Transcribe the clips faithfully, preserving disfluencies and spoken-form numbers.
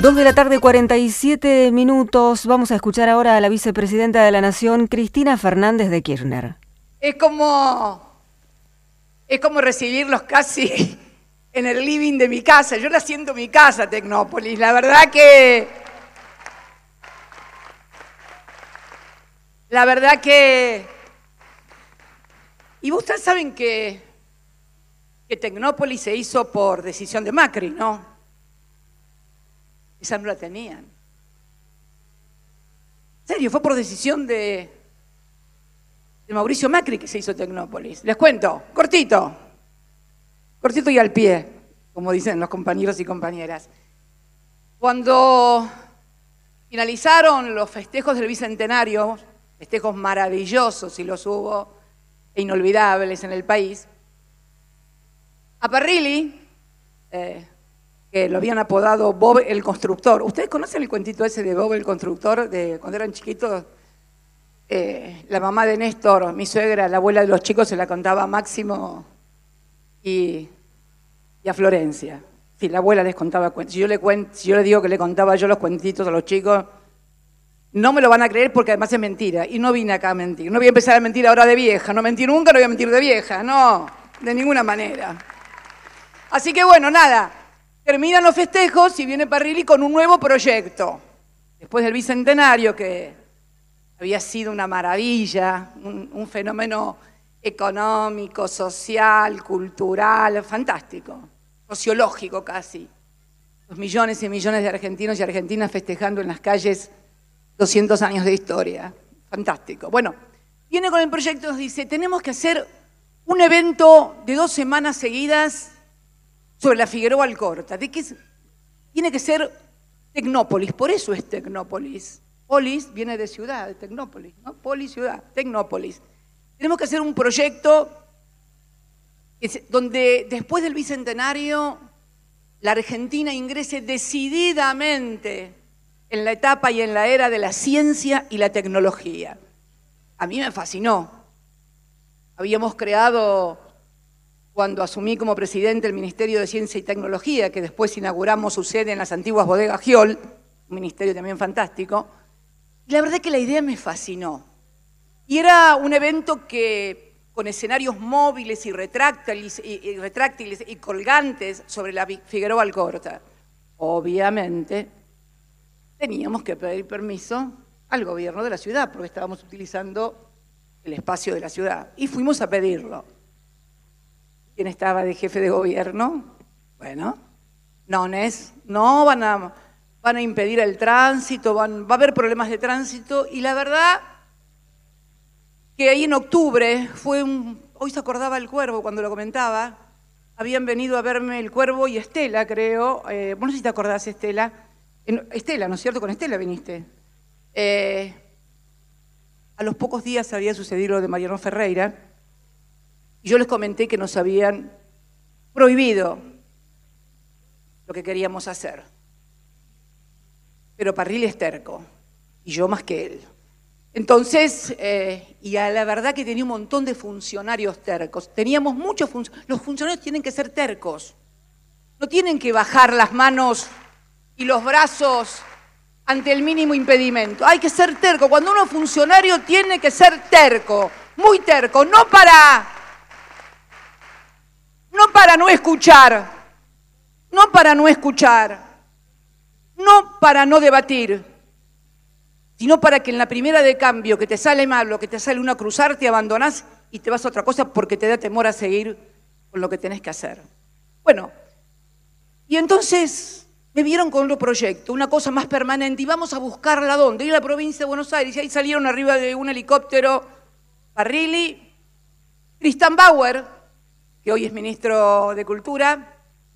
Dos de la tarde, cuarenta y siete minutos. Vamos a escuchar ahora a la vicepresidenta de la Nación, Cristina Fernández de Kirchner. Es como, es como recibirlos casi en el living de mi casa. Yo la siento mi casa, Tecnópolis. La verdad que... La verdad que... Y ustedes saben que, que Tecnópolis se hizo por decisión de Macri, ¿no? Esa no la tenían. En serio, fue por decisión de, de Mauricio Macri que se hizo Tecnópolis. Les cuento, cortito, cortito y al pie, como dicen los compañeros y compañeras. Cuando finalizaron los festejos del Bicentenario, festejos maravillosos y los hubo, e inolvidables en el país, a Parrilli, eh, que lo habían apodado Bob el Constructor. ¿Ustedes conocen el cuentito ese de Bob el Constructor? De cuando eran chiquitos, eh, la mamá de Néstor, mi suegra, la abuela de los chicos, se la contaba a Máximo y, y a Florencia. Sí, la abuela les contaba cuentos. Si yo, le cuento, si yo le digo que le contaba yo los cuentitos a los chicos, no me lo van a creer porque además es mentira. Y no vine acá a mentir. No voy a empezar a mentir ahora de vieja. No mentí nunca, no voy a mentir de vieja. No, de ninguna manera. Así que bueno, nada. Terminan los festejos y viene Parrilli con un nuevo proyecto. Después del Bicentenario, que había sido una maravilla, un, un fenómeno económico, social, cultural, fantástico, sociológico casi. Los millones y millones de argentinos y argentinas festejando en las calles doscientos años de historia. Fantástico. Bueno, viene con el proyecto y nos dice, tenemos que hacer un evento de dos semanas seguidas sobre la Figueroa Alcorta. ¿De qué es? Tiene que ser Tecnópolis, por eso es Tecnópolis. Polis viene de ciudad, de Tecnópolis, ¿no? Polis, ciudad, Tecnópolis. Tenemos que hacer un proyecto donde después del Bicentenario la Argentina ingrese decididamente en la etapa y en la era de la ciencia y la tecnología. A mí me fascinó. Habíamos creado, cuando asumí como presidente el Ministerio de Ciencia y Tecnología, que después inauguramos su sede en las antiguas bodegas Giol, un ministerio también fantástico, y la verdad es que la idea me fascinó. Y era un evento que, con escenarios móviles y retráctiles y, y, retráctiles y colgantes sobre la Figueroa Alcorta, obviamente teníamos que pedir permiso al gobierno de la ciudad, porque estábamos utilizando el espacio de la ciudad. Y fuimos a pedirlo. ¿Quién estaba de jefe de gobierno? Bueno, nones, no van a, van a impedir el tránsito, van, va a haber problemas de tránsito, y la verdad que ahí en octubre fue un... Hoy se acordaba el Cuervo cuando lo comentaba, habían venido a verme el Cuervo y Estela, creo, eh, no sé si te acordás, Estela, en, Estela, ¿no es cierto? Con Estela viniste. Eh, a los pocos días había sucedido lo de Mariano Ferreira, y yo les comenté que nos habían prohibido lo que queríamos hacer. Pero Parrilli es terco, y yo más que él. Entonces, eh, y a la verdad que tenía un montón de funcionarios tercos. Teníamos muchos funcionarios. Los funcionarios tienen que ser tercos. No tienen que bajar las manos y los brazos ante el mínimo impedimento. Hay que ser terco. Cuando uno es funcionario tiene que ser terco, muy terco, no para... No para no escuchar, no para no escuchar, no para no debatir, sino para que en la primera de cambio que te sale mal o que te sale una cruzar, te abandonás y te vas a otra cosa porque te da temor a seguir con lo que tenés que hacer. Bueno, y entonces me vieron con otro proyecto, una cosa más permanente, y vamos a buscarla ¿dónde? Ir a la provincia de Buenos Aires, y ahí salieron arriba de un helicóptero Parrilli, Tristan Bauer, que hoy es ministro de Cultura,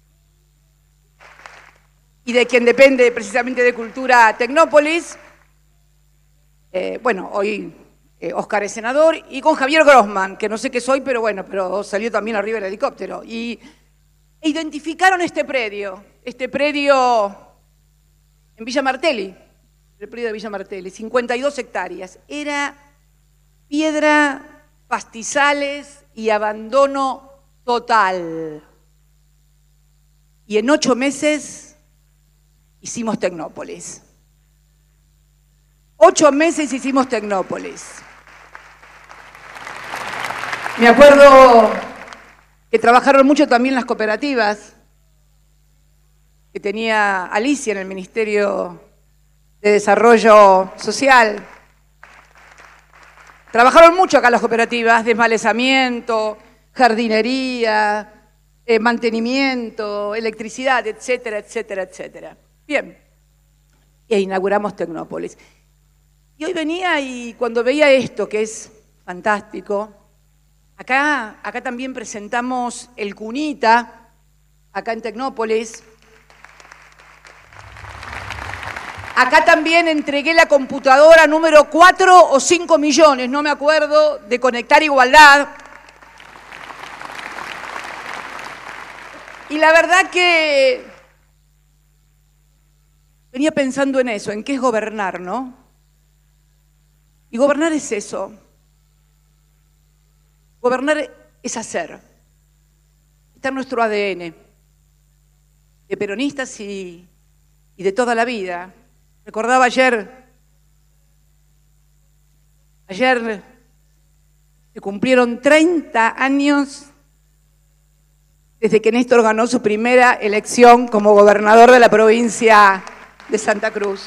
y de quien depende precisamente de Cultura Tecnópolis, eh, bueno, hoy eh, Oscar es senador, y con Javier Grossman, que no sé qué soy, pero bueno, pero salió también arriba del helicóptero, y e identificaron este predio, este predio en Villa Martelli, el predio de Villa Martelli, cincuenta y dos hectáreas, era piedra, pastizales y abandono total. Y en ocho meses hicimos Tecnópolis. Ocho meses hicimos Tecnópolis. Me acuerdo que trabajaron mucho también las cooperativas que tenía Alicia en el Ministerio de Desarrollo Social. Trabajaron mucho acá las cooperativas, desmalezamiento, jardinería, eh, mantenimiento, electricidad, etcétera, etcétera, etcétera. Bien, e inauguramos Tecnópolis. Y hoy venía y cuando veía esto, que es fantástico, acá, acá también presentamos el Cunita, acá en Tecnópolis. Acá también entregué la computadora número cuatro o cinco millones, no me acuerdo, de Conectar Igualdad. Y la verdad que venía pensando en eso, en qué es gobernar, ¿no? Y gobernar es eso. Gobernar es hacer. Está en nuestro A D N, de peronistas y, y de toda la vida. Recordaba ayer, ayer se cumplieron treinta años desde que Néstor ganó su primera elección como gobernador de la provincia de Santa Cruz.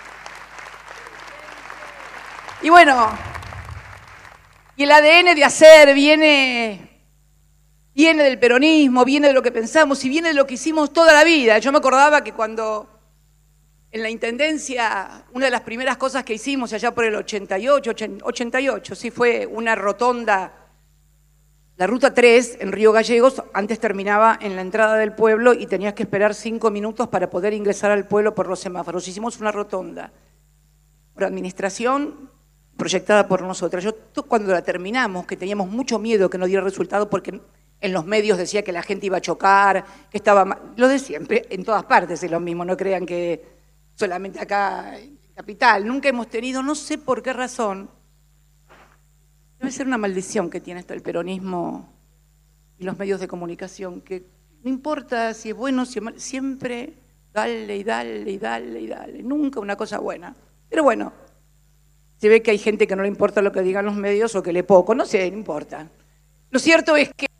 Y bueno, y el A D N de hacer viene, viene del peronismo, viene de lo que pensamos y viene de lo que hicimos toda la vida. Yo me acordaba que cuando en la Intendencia, una de las primeras cosas que hicimos allá por el ochenta y ocho, ochenta y ocho, sí, fue una rotonda, la Ruta tres en Río Gallegos. Antes terminaba en la entrada del pueblo y tenías que esperar cinco minutos para poder ingresar al pueblo por los semáforos. Hicimos una rotonda por administración proyectada por nosotras. Yo cuando la terminamos, que teníamos mucho miedo que no diera resultado porque en los medios decía que la gente iba a chocar, que estaba mal, lo de siempre, en todas partes es lo mismo, no crean que solamente acá en Capital. Nunca hemos tenido, no sé por qué razón, debe ser una maldición que tiene esto el peronismo y los medios de comunicación, que no importa si es bueno, si es malo, siempre dale y dale y dale y dale, nunca una cosa buena. Pero bueno, se ve que hay gente que no le importa lo que digan los medios o que le poco, no sé, no importa. Lo cierto es que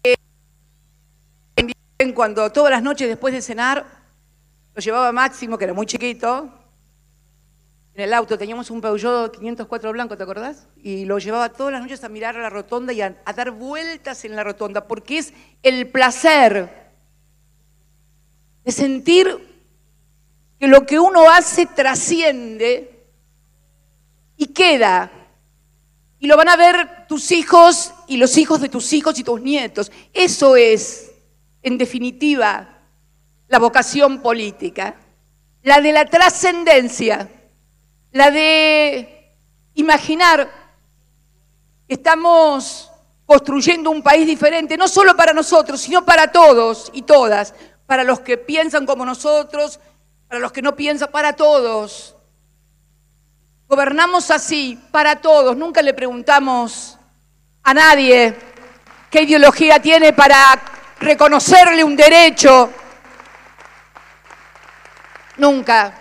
cuando todas las noches después de cenar, lo llevaba Máximo, que era muy chiquito, en el auto teníamos un Peugeot quinientos cuatro blanco, ¿te acordás? Y lo llevaba todas las noches a mirar a la rotonda y a, a dar vueltas en la rotonda, porque es el placer de sentir que lo que uno hace trasciende y queda. Y lo van a ver tus hijos y los hijos de tus hijos y tus nietos. Eso es, en definitiva, la vocación política, la de la trascendencia, la de imaginar que estamos construyendo un país diferente, no solo para nosotros, sino para todos y todas, para los que piensan como nosotros, para los que no piensan, para todos. Gobernamos así, para todos, nunca le preguntamos a nadie qué ideología tiene para reconocerle un derecho. Nunca.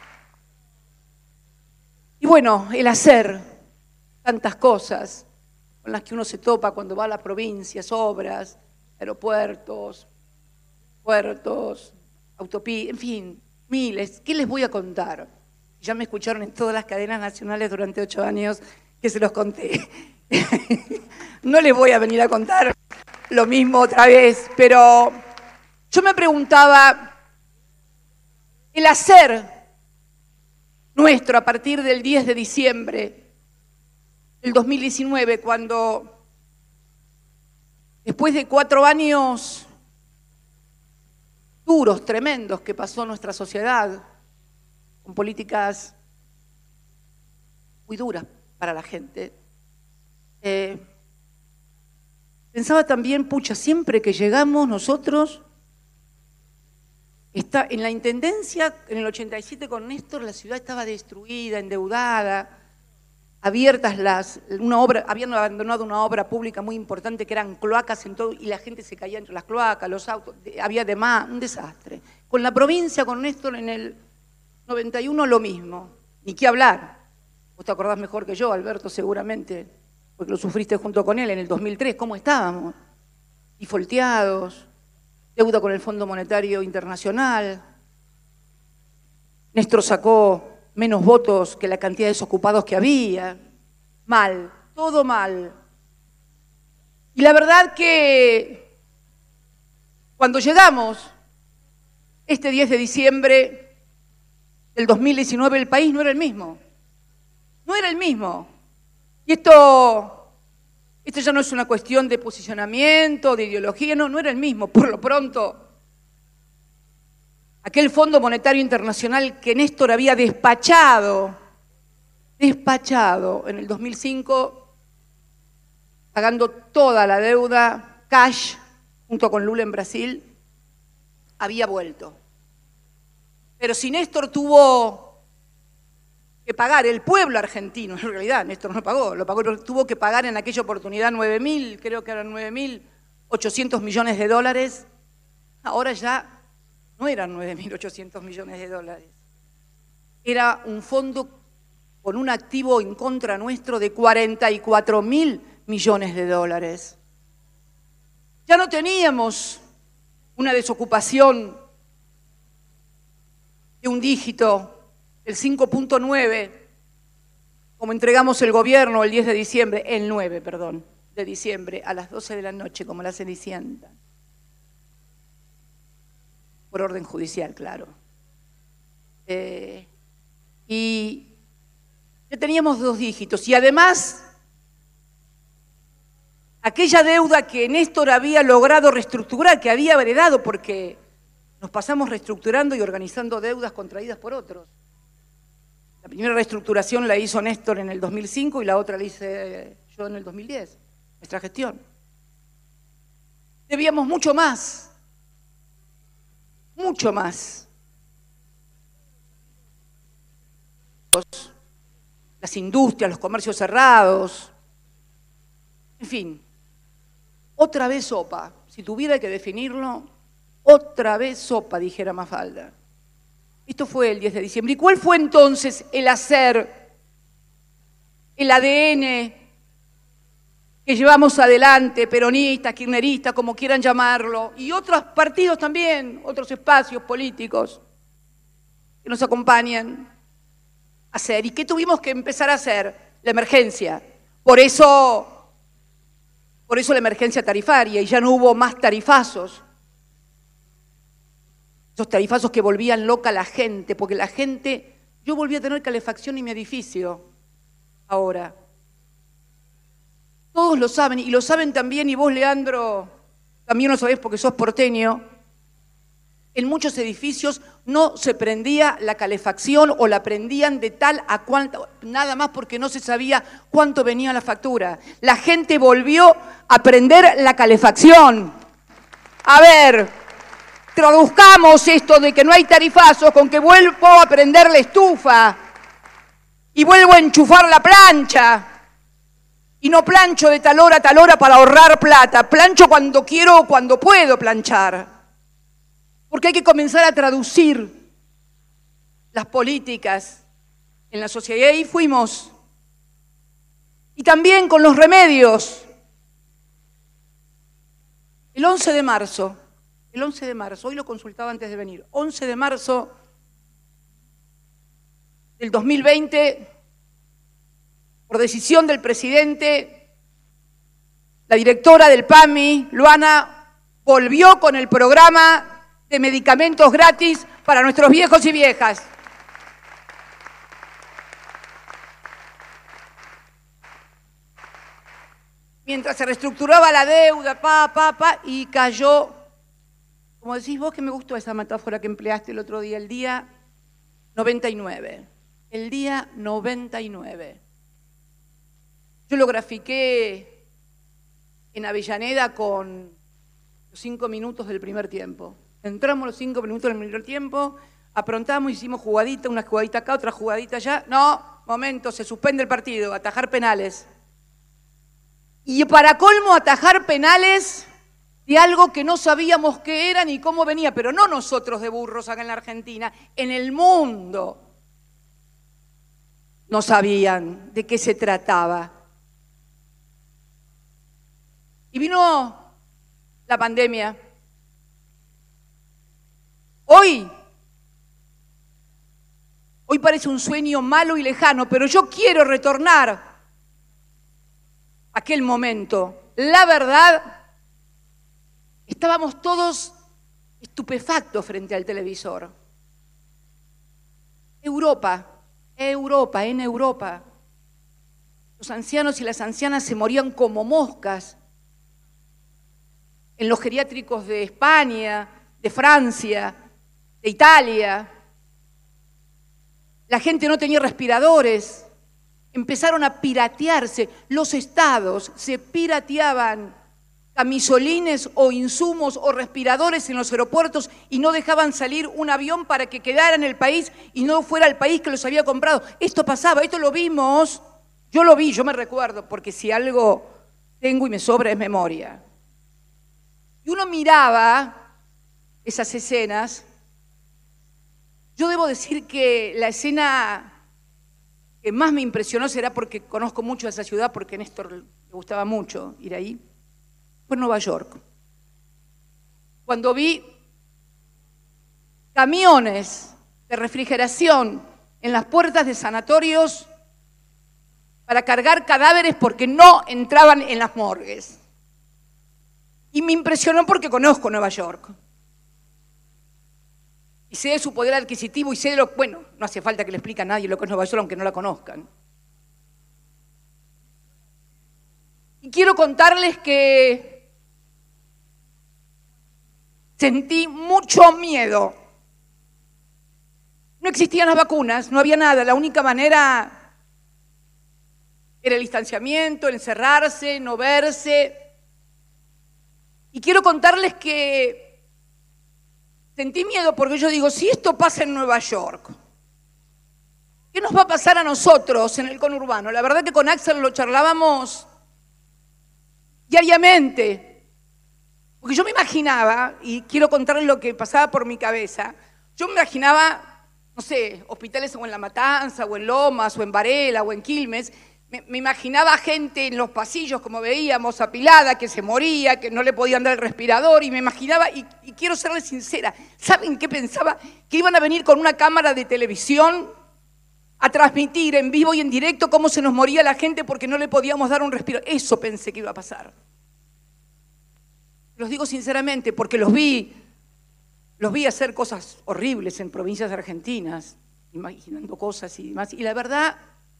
Y bueno, el hacer tantas cosas con las que uno se topa cuando va a las provincias, obras, aeropuertos, puertos, autopistas, en fin, miles. ¿Qué les voy a contar? Ya me escucharon en todas las cadenas nacionales durante ocho años que se los conté. No les voy a venir a contar lo mismo otra vez, pero yo me preguntaba, el hacer nuestro a partir del diez de diciembre del dos mil diecinueve, cuando después de cuatro años duros, tremendos que pasó nuestra sociedad, con políticas muy duras para la gente, eh, pensaba también, pucha, siempre que llegamos nosotros, está en la Intendencia, en el ochenta y siete con Néstor, la ciudad estaba destruida, endeudada, abiertas las, una obra, habían abandonado una obra pública muy importante que eran cloacas en todo, y la gente se caía entre las cloacas, los autos, había de más, un desastre. Con la provincia, con Néstor en el noventa y uno lo mismo, ni qué hablar. Vos te acordás mejor que yo, Alberto, seguramente, porque lo sufriste junto con él en el dos mil tres. ¿Cómo estábamos? Difolteados, deuda con el Fondo Monetario Internacional. Néstor sacó menos votos que la cantidad de desocupados que había. Mal, todo mal. Y la verdad que cuando llegamos este diez de diciembre del dos mil diecinueve, el país no era el mismo. No era el mismo. Y esto, esto ya no es una cuestión de posicionamiento, de ideología, no, no era el mismo. Por lo pronto, aquel Fondo Monetario Internacional que Néstor había despachado, despachado en el dos mil cinco, pagando toda la deuda, cash, junto con Lula en Brasil, había vuelto. Pero si Néstor tuvo que pagar, el pueblo argentino, en realidad Néstor no pagó, lo pagó, tuvo que pagar en aquella oportunidad nueve mil, creo que eran nueve mil ochocientos millones de dólares, ahora ya no eran nueve mil ochocientos millones de dólares. Era un fondo con un activo en contra nuestro de cuarenta y cuatro mil millones de dólares. Ya no teníamos una desocupación de un dígito, el cinco punto nueve, como entregamos el gobierno el diez de diciembre, el nueve, perdón, de diciembre, a las doce de la noche, como la Cenicienta. Por orden judicial, claro. Eh, y ya teníamos dos dígitos. Y además, aquella deuda que Néstor había logrado reestructurar, que había heredado, porque nos pasamos reestructurando y organizando deudas contraídas por otros. La primera reestructuración la hizo Néstor en el dos mil cinco y la otra la hice yo en el dos mil diez, nuestra gestión. Debíamos mucho más. Mucho más. Las industrias, los comercios cerrados, en fin, otra vez sopa. Si tuviera que definirlo, otra vez sopa, dijera Mafalda. Esto fue el diez de diciembre. ¿Y cuál fue entonces el hacer, el A D N que llevamos adelante, peronistas, kirchneristas, como quieran llamarlo, y otros partidos también, otros espacios políticos que nos acompañan a hacer? ¿Y qué tuvimos que empezar a hacer? La emergencia. Por eso, por eso la emergencia tarifaria, y ya no hubo más tarifazos. Esos tarifazos que volvían loca a la gente, porque la gente, yo volví a tener calefacción en mi edificio ahora. Todos lo saben, y lo saben también, y vos, Leandro, también lo sabés porque sos porteño. En muchos edificios no se prendía la calefacción o la prendían de tal a cuánto, nada más porque no se sabía cuánto venía la factura. La gente volvió a prender la calefacción. A ver, traduzcamos esto de que no hay tarifazos con que vuelvo a prender la estufa y vuelvo a enchufar la plancha. Y no plancho de tal hora a tal hora para ahorrar plata. Plancho cuando quiero o cuando puedo planchar. Porque hay que comenzar a traducir las políticas en la sociedad. Y ahí fuimos. Y también con los remedios. El once de marzo, el once de marzo, hoy lo consultaba antes de venir, once de marzo del dos mil veinte, por decisión del presidente, la directora del P A M I, Luana, volvió con el programa de medicamentos gratis para nuestros viejos y viejas. Mientras se reestructuraba la deuda, pa, pa, pa, y cayó, como decís vos, que me gustó esa metáfora que empleaste el otro día, el día noventa y nueve. El día noventa y nueve. Yo lo grafiqué en Avellaneda con los cinco minutos del primer tiempo. Entramos los cinco minutos del primer tiempo, aprontamos, hicimos jugadita, una jugadita acá, otra jugadita allá. No, momento, se suspende el partido, atajar penales. Y para colmo, atajar penales de algo que no sabíamos qué era ni cómo venía, pero no nosotros de burros acá en la Argentina, en el mundo no sabían de qué se trataba. Y vino la pandemia. Hoy, hoy parece un sueño malo y lejano, pero yo quiero retornar a aquel momento. La verdad, estábamos todos estupefactos frente al televisor. Europa, Europa, en Europa. Los ancianos y las ancianas se morían como moscas en los geriátricos de España, de Francia, de Italia. La gente no tenía respiradores. Empezaron a piratearse. Los estados se pirateaban camisolines o insumos o respiradores en los aeropuertos y no dejaban salir un avión para que quedara en el país y no fuera el país que los había comprado. Esto pasaba, esto lo vimos. Yo lo vi, yo me recuerdo, porque si algo tengo y me sobra es memoria. Y uno miraba esas escenas. Yo debo decir que la escena que más me impresionó, será porque conozco mucho esa ciudad, porque a Néstor le gustaba mucho ir ahí, fue en Nueva York. Cuando vi camiones de refrigeración en las puertas de sanatorios para cargar cadáveres porque no entraban en las morgues. Y me impresionó porque conozco Nueva York. Y sé de su poder adquisitivo y sé de lo... Bueno, no hace falta que le explique a nadie lo que es Nueva York, aunque no la conozcan. Y quiero contarles que sentí mucho miedo. No existían las vacunas, no había nada. La única manera era el distanciamiento, el encerrarse, no verse. Y quiero contarles que sentí miedo porque yo digo, si esto pasa en Nueva York, ¿qué nos va a pasar a nosotros en el conurbano? La verdad que con Axel lo charlábamos diariamente, porque yo me imaginaba, y quiero contarles lo que pasaba por mi cabeza, yo me imaginaba, no sé, hospitales o en La Matanza, o en Lomas, o en Varela, o en Quilmes. Me, me imaginaba gente en los pasillos, como veíamos, apilada, que se moría, que no le podían dar el respirador, y me imaginaba, y, y quiero serles sincera, ¿saben qué pensaba? Que iban a venir con una cámara de televisión a transmitir en vivo y en directo cómo se nos moría la gente porque no le podíamos dar un respirador. Eso pensé que iba a pasar. Los digo sinceramente porque los vi, los vi hacer cosas horribles en provincias argentinas, imaginando cosas y demás, y la verdad...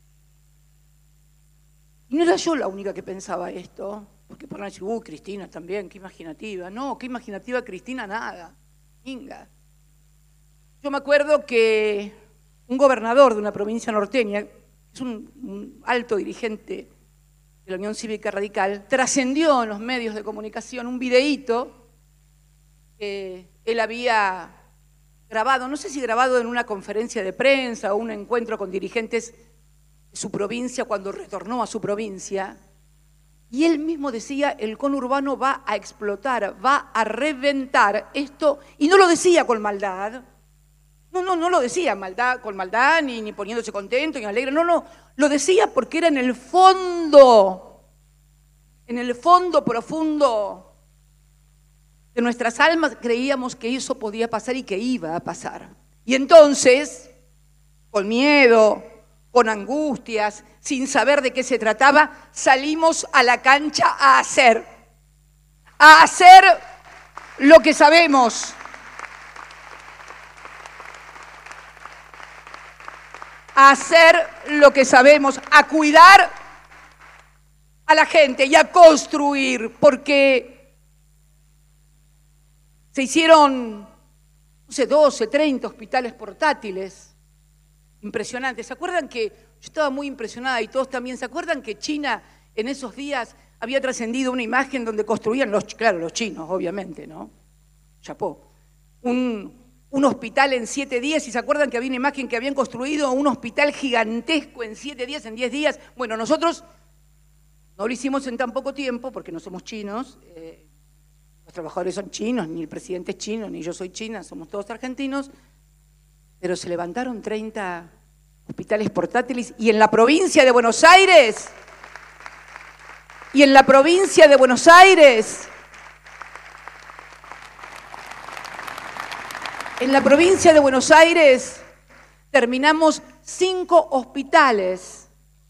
Y no era yo la única que pensaba esto, porque podrán decir, uy, Cristina también, qué imaginativa. No, qué imaginativa Cristina, nada. Inga. Yo me acuerdo que un gobernador de una provincia norteña, es un, un alto dirigente de la Unión Cívica Radical, trascendió en los medios de comunicación un videíto que él había grabado, no sé si grabado en una conferencia de prensa o un encuentro con dirigentes su provincia cuando retornó a su provincia, y él mismo decía, el conurbano va a explotar, va a reventar esto, y no lo decía con maldad, no, no, no lo decía maldad, con maldad, ni, ni poniéndose contento, ni alegre, no, no, lo decía porque era en el fondo, en el fondo profundo de nuestras almas, creíamos que eso podía pasar y que iba a pasar. Y entonces, con miedo, con angustias, sin saber de qué se trataba, salimos a la cancha a hacer, a hacer lo que sabemos, a hacer lo que sabemos, a cuidar a la gente y a construir, porque se hicieron, no sé, doce, treinta hospitales portátiles. Impresionante. ¿Se acuerdan que yo estaba muy impresionada y todos también? ¿Se acuerdan que China en esos días había trascendido una imagen donde construían, los, claro, los chinos, obviamente, ¿no? Chapó. Un, un hospital en siete días, y ¿se acuerdan que había una imagen que habían construido un hospital gigantesco en siete días, en diez días? Bueno, nosotros no lo hicimos en tan poco tiempo porque no somos chinos, eh, los trabajadores son chinos, ni el presidente es chino, ni yo soy china, somos todos argentinos, pero se levantaron treinta hospitales portátiles y en la provincia de Buenos Aires, y en la provincia de Buenos Aires, en la provincia de Buenos Aires terminamos cinco hospitales.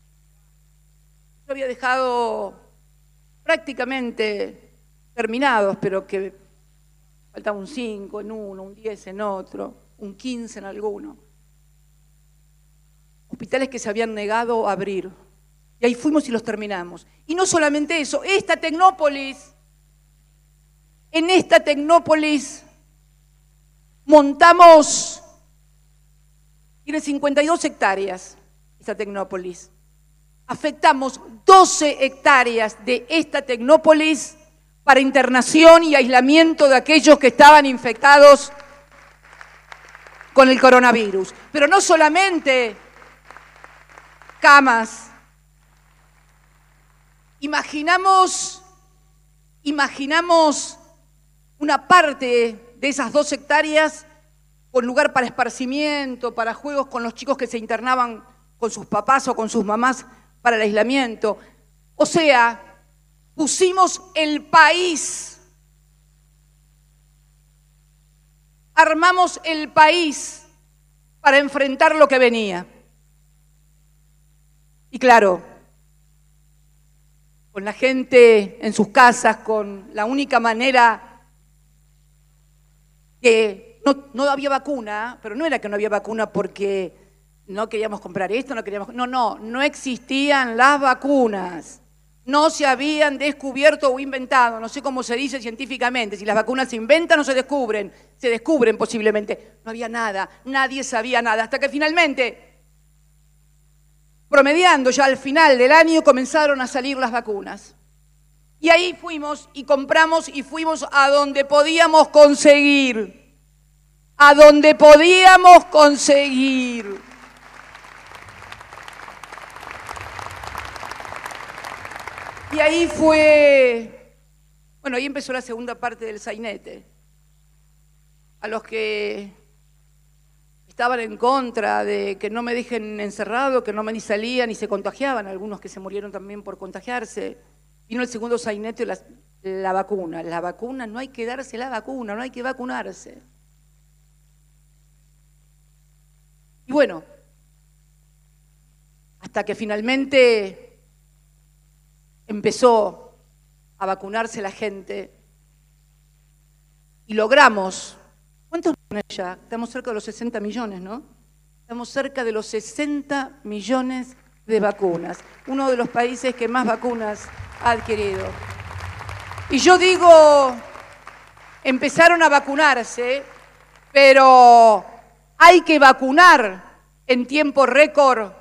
Yo había dejado prácticamente terminados, pero que faltaba un cinco en uno, un diez en otro, un quince en alguno. Hospitales que se habían negado a abrir. Y ahí fuimos y los terminamos. Y no solamente eso, esta Tecnópolis, en esta Tecnópolis montamos, tiene cincuenta y dos hectáreas, esta Tecnópolis. Afectamos doce hectáreas de esta Tecnópolis para internación y aislamiento de aquellos que estaban infectados con el coronavirus. Pero no solamente camas. Imaginamos, imaginamos una parte de esas dos hectáreas con lugar para esparcimiento, para juegos con los chicos que se internaban con sus papás o con sus mamás para el aislamiento. O sea, pusimos el país, armamos el país para enfrentar lo que venía. Y claro, con la gente en sus casas, con la única manera que no, no había vacuna, pero no era que no había vacuna porque no queríamos comprar esto, no queríamos... No, no, no existían las vacunas, no se habían descubierto o inventado, no sé cómo se dice científicamente, si las vacunas se inventan o se descubren, se descubren posiblemente. No había nada, nadie sabía nada, hasta que finalmente... promediando ya al final del año, comenzaron a salir las vacunas. Y ahí fuimos y compramos y fuimos a donde podíamos conseguir. A donde podíamos conseguir. Y ahí fue, bueno, ahí empezó la segunda parte del sainete. A los que estaban en contra de que no me dejen encerrado, que no me ni salían y se contagiaban, algunos que se murieron también por contagiarse. Vino el segundo sainete, la, la vacuna. La vacuna, no hay que darse la vacuna, no hay que vacunarse. Y bueno, hasta que finalmente empezó a vacunarse la gente y logramos... ¿Cuántos millones ya? Estamos cerca de los sesenta millones, ¿no? Estamos cerca de los sesenta millones de vacunas. Uno de los países que más vacunas ha adquirido. Y yo digo, empezaron a vacunarse, pero hay que vacunar en tiempo récord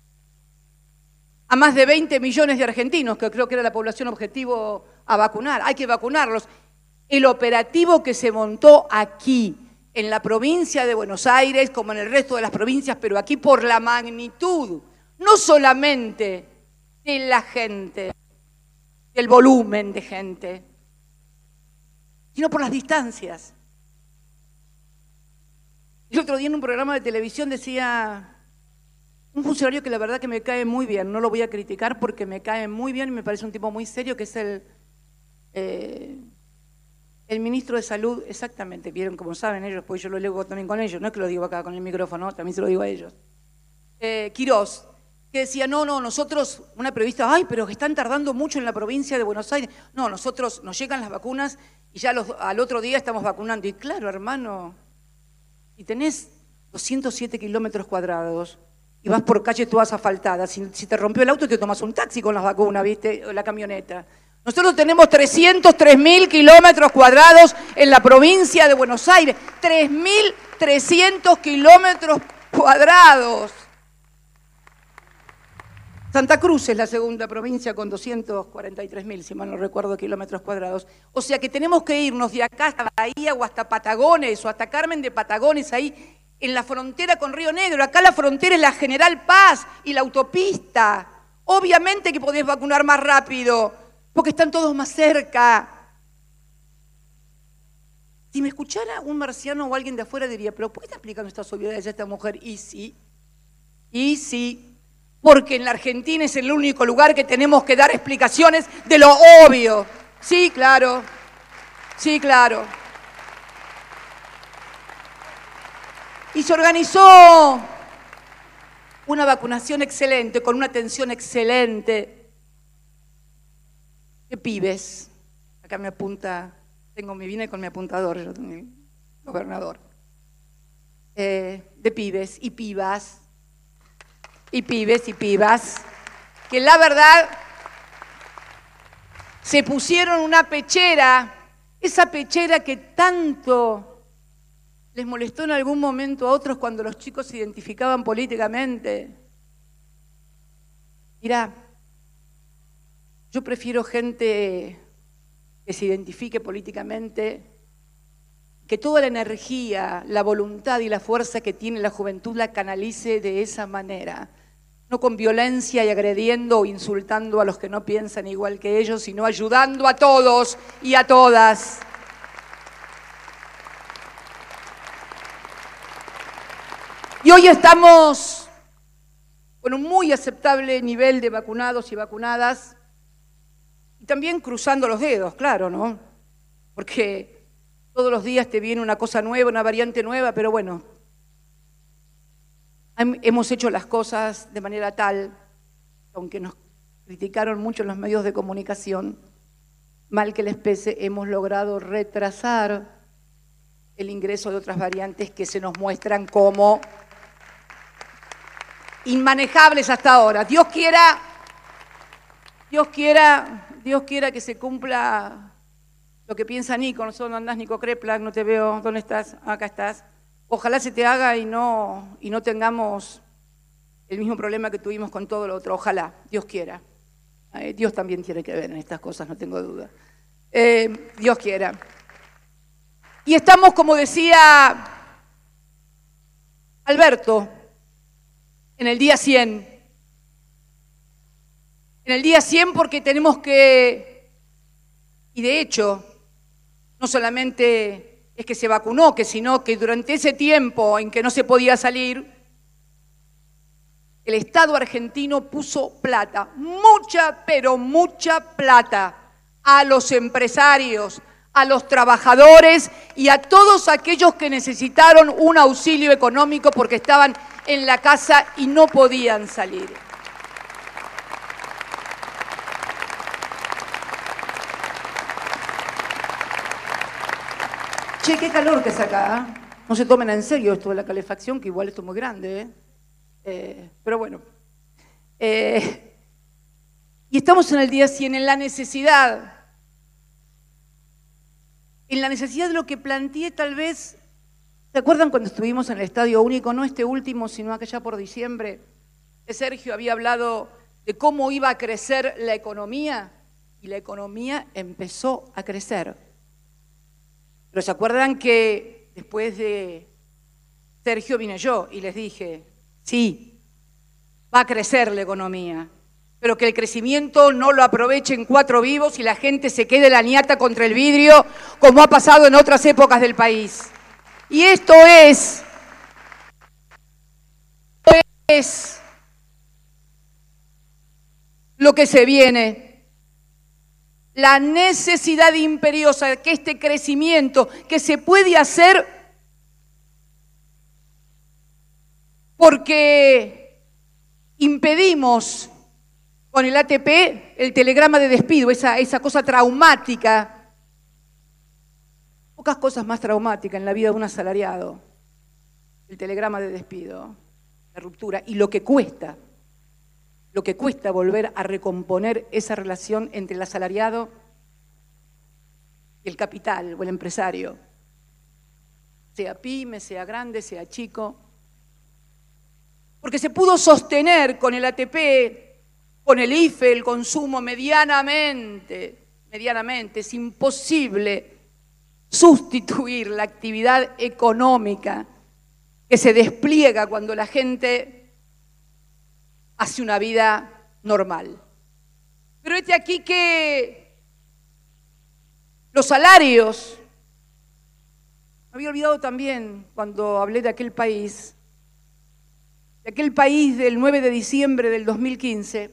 a más de veinte millones de argentinos, que creo que era la población objetivo a vacunar. Hay que vacunarlos. El operativo que se montó aquí, en la provincia de Buenos Aires, como en el resto de las provincias, pero aquí por la magnitud, no solamente de la gente, del volumen de gente, sino por las distancias. El otro día en un programa de televisión decía un funcionario que la verdad que me cae muy bien, no lo voy a criticar porque me cae muy bien y me parece un tipo muy serio, que es el... Eh, El ministro de Salud, exactamente, vieron como saben ellos, pues yo lo leo también con ellos, no es que lo digo acá con el micrófono, también se lo digo a ellos. Eh, Quirós, que decía, no, no, nosotros, una periodista, ay, pero que están tardando mucho en la provincia de Buenos Aires. No, nosotros nos llegan las vacunas y ya los, al otro día estamos vacunando. Y claro, hermano, si tenés doscientos siete kilómetros cuadrados y vas por calle todas asfaltadas, si, si te rompió el auto te tomas un taxi con las vacunas, ¿viste? O la camioneta. Nosotros tenemos trescientos tres mil kilómetros cuadrados en la provincia de Buenos Aires. tres mil trescientos kilómetros cuadrados. Santa Cruz es la segunda provincia con doscientos cuarenta y tres mil, si mal no recuerdo, kilómetros cuadrados. O sea que tenemos que irnos de acá hasta Bahía o hasta Patagones o hasta Carmen de Patagones, ahí en la frontera con Río Negro. Acá la frontera es la General Paz y la autopista. Obviamente que podés vacunar más rápido, porque están todos más cerca. Si me escuchara un marciano o alguien de afuera diría, pero ¿por qué está explicando estas obviedades a esta mujer? Y sí, y sí, porque en la Argentina es el único lugar que tenemos que dar explicaciones de lo obvio. Sí, claro, sí, claro. Y se organizó una vacunación excelente, con una atención excelente. ¿Qué pibes? Acá me apunta, tengo, me vine con mi apuntador, yo, mi gobernador. Eh, de pibes y pibas, y pibes y pibas, que la verdad se pusieron una pechera, esa pechera que tanto les molestó en algún momento a otros cuando los chicos se identificaban políticamente. Mirá, yo prefiero gente que se identifique políticamente, que toda la energía, la voluntad y la fuerza que tiene la juventud la canalice de esa manera, no con violencia y agrediendo o insultando a los que no piensan igual que ellos, sino ayudando a todos y a todas. Y hoy estamos con un muy aceptable nivel de vacunados y vacunadas, y también cruzando los dedos, claro, ¿no? Porque todos los días te viene una cosa nueva, una variante nueva, pero bueno, hemos hecho las cosas de manera tal, aunque nos criticaron mucho en los medios de comunicación, mal que les pese, hemos logrado retrasar el ingreso de otras variantes que se nos muestran como inmanejables hasta ahora. Dios quiera, Dios quiera, Dios quiera que se cumpla lo que piensa Nico. No sé dónde andás, Nico Kreplak, no te veo. ¿Dónde estás? Acá estás. Ojalá se te haga y no, y no tengamos el mismo problema que tuvimos con todo lo otro. Ojalá, Dios quiera. Eh, Dios también tiene que ver en estas cosas, no tengo duda. Eh, Dios quiera. Y estamos, como decía Alberto, en el día cien. En el día cien porque tenemos que, y de hecho, no solamente es que se vacunó, que sino que durante ese tiempo en que no se podía salir, el Estado argentino puso plata, mucha, pero mucha plata, a los empresarios, a los trabajadores y a todos aquellos que necesitaron un auxilio económico porque estaban en la casa y no podían salir. Che, qué calor que es acá, ¿eh? No se tomen en serio esto de la calefacción, que igual esto es muy grande, ¿eh? Eh, pero bueno. Eh, y estamos en el día cien, en la necesidad. En la necesidad de lo que planteé tal vez, ¿se acuerdan cuando estuvimos en el Estadio Único? No este último, sino aquella por diciembre, que Sergio había hablado de cómo iba a crecer la economía, y la economía empezó a crecer. Pero ¿se acuerdan que después de Sergio vine yo y les dije, sí, va a crecer la economía, pero que el crecimiento no lo aprovechen cuatro vivos y la gente se quede la ñata contra el vidrio, como ha pasado en otras épocas del país. Y esto es, esto es lo que se viene. La necesidad imperiosa de que este crecimiento que se puede hacer porque impedimos con el A T P el telegrama de despido, esa, esa cosa traumática. Pocas cosas más traumáticas en la vida de un asalariado. El telegrama de despido, la ruptura y lo que cuesta, lo que cuesta volver a recomponer esa relación entre el asalariado y el capital o el empresario. Sea pyme, sea grande, sea chico. Porque se pudo sostener con el A T P, con el I F E, el consumo medianamente, medianamente. Es imposible sustituir la actividad económica que se despliega cuando la gente hace una vida normal. Pero este aquí que los salarios Me había olvidado también, cuando hablé de aquel país, de aquel país del nueve de diciembre del dos mil quince,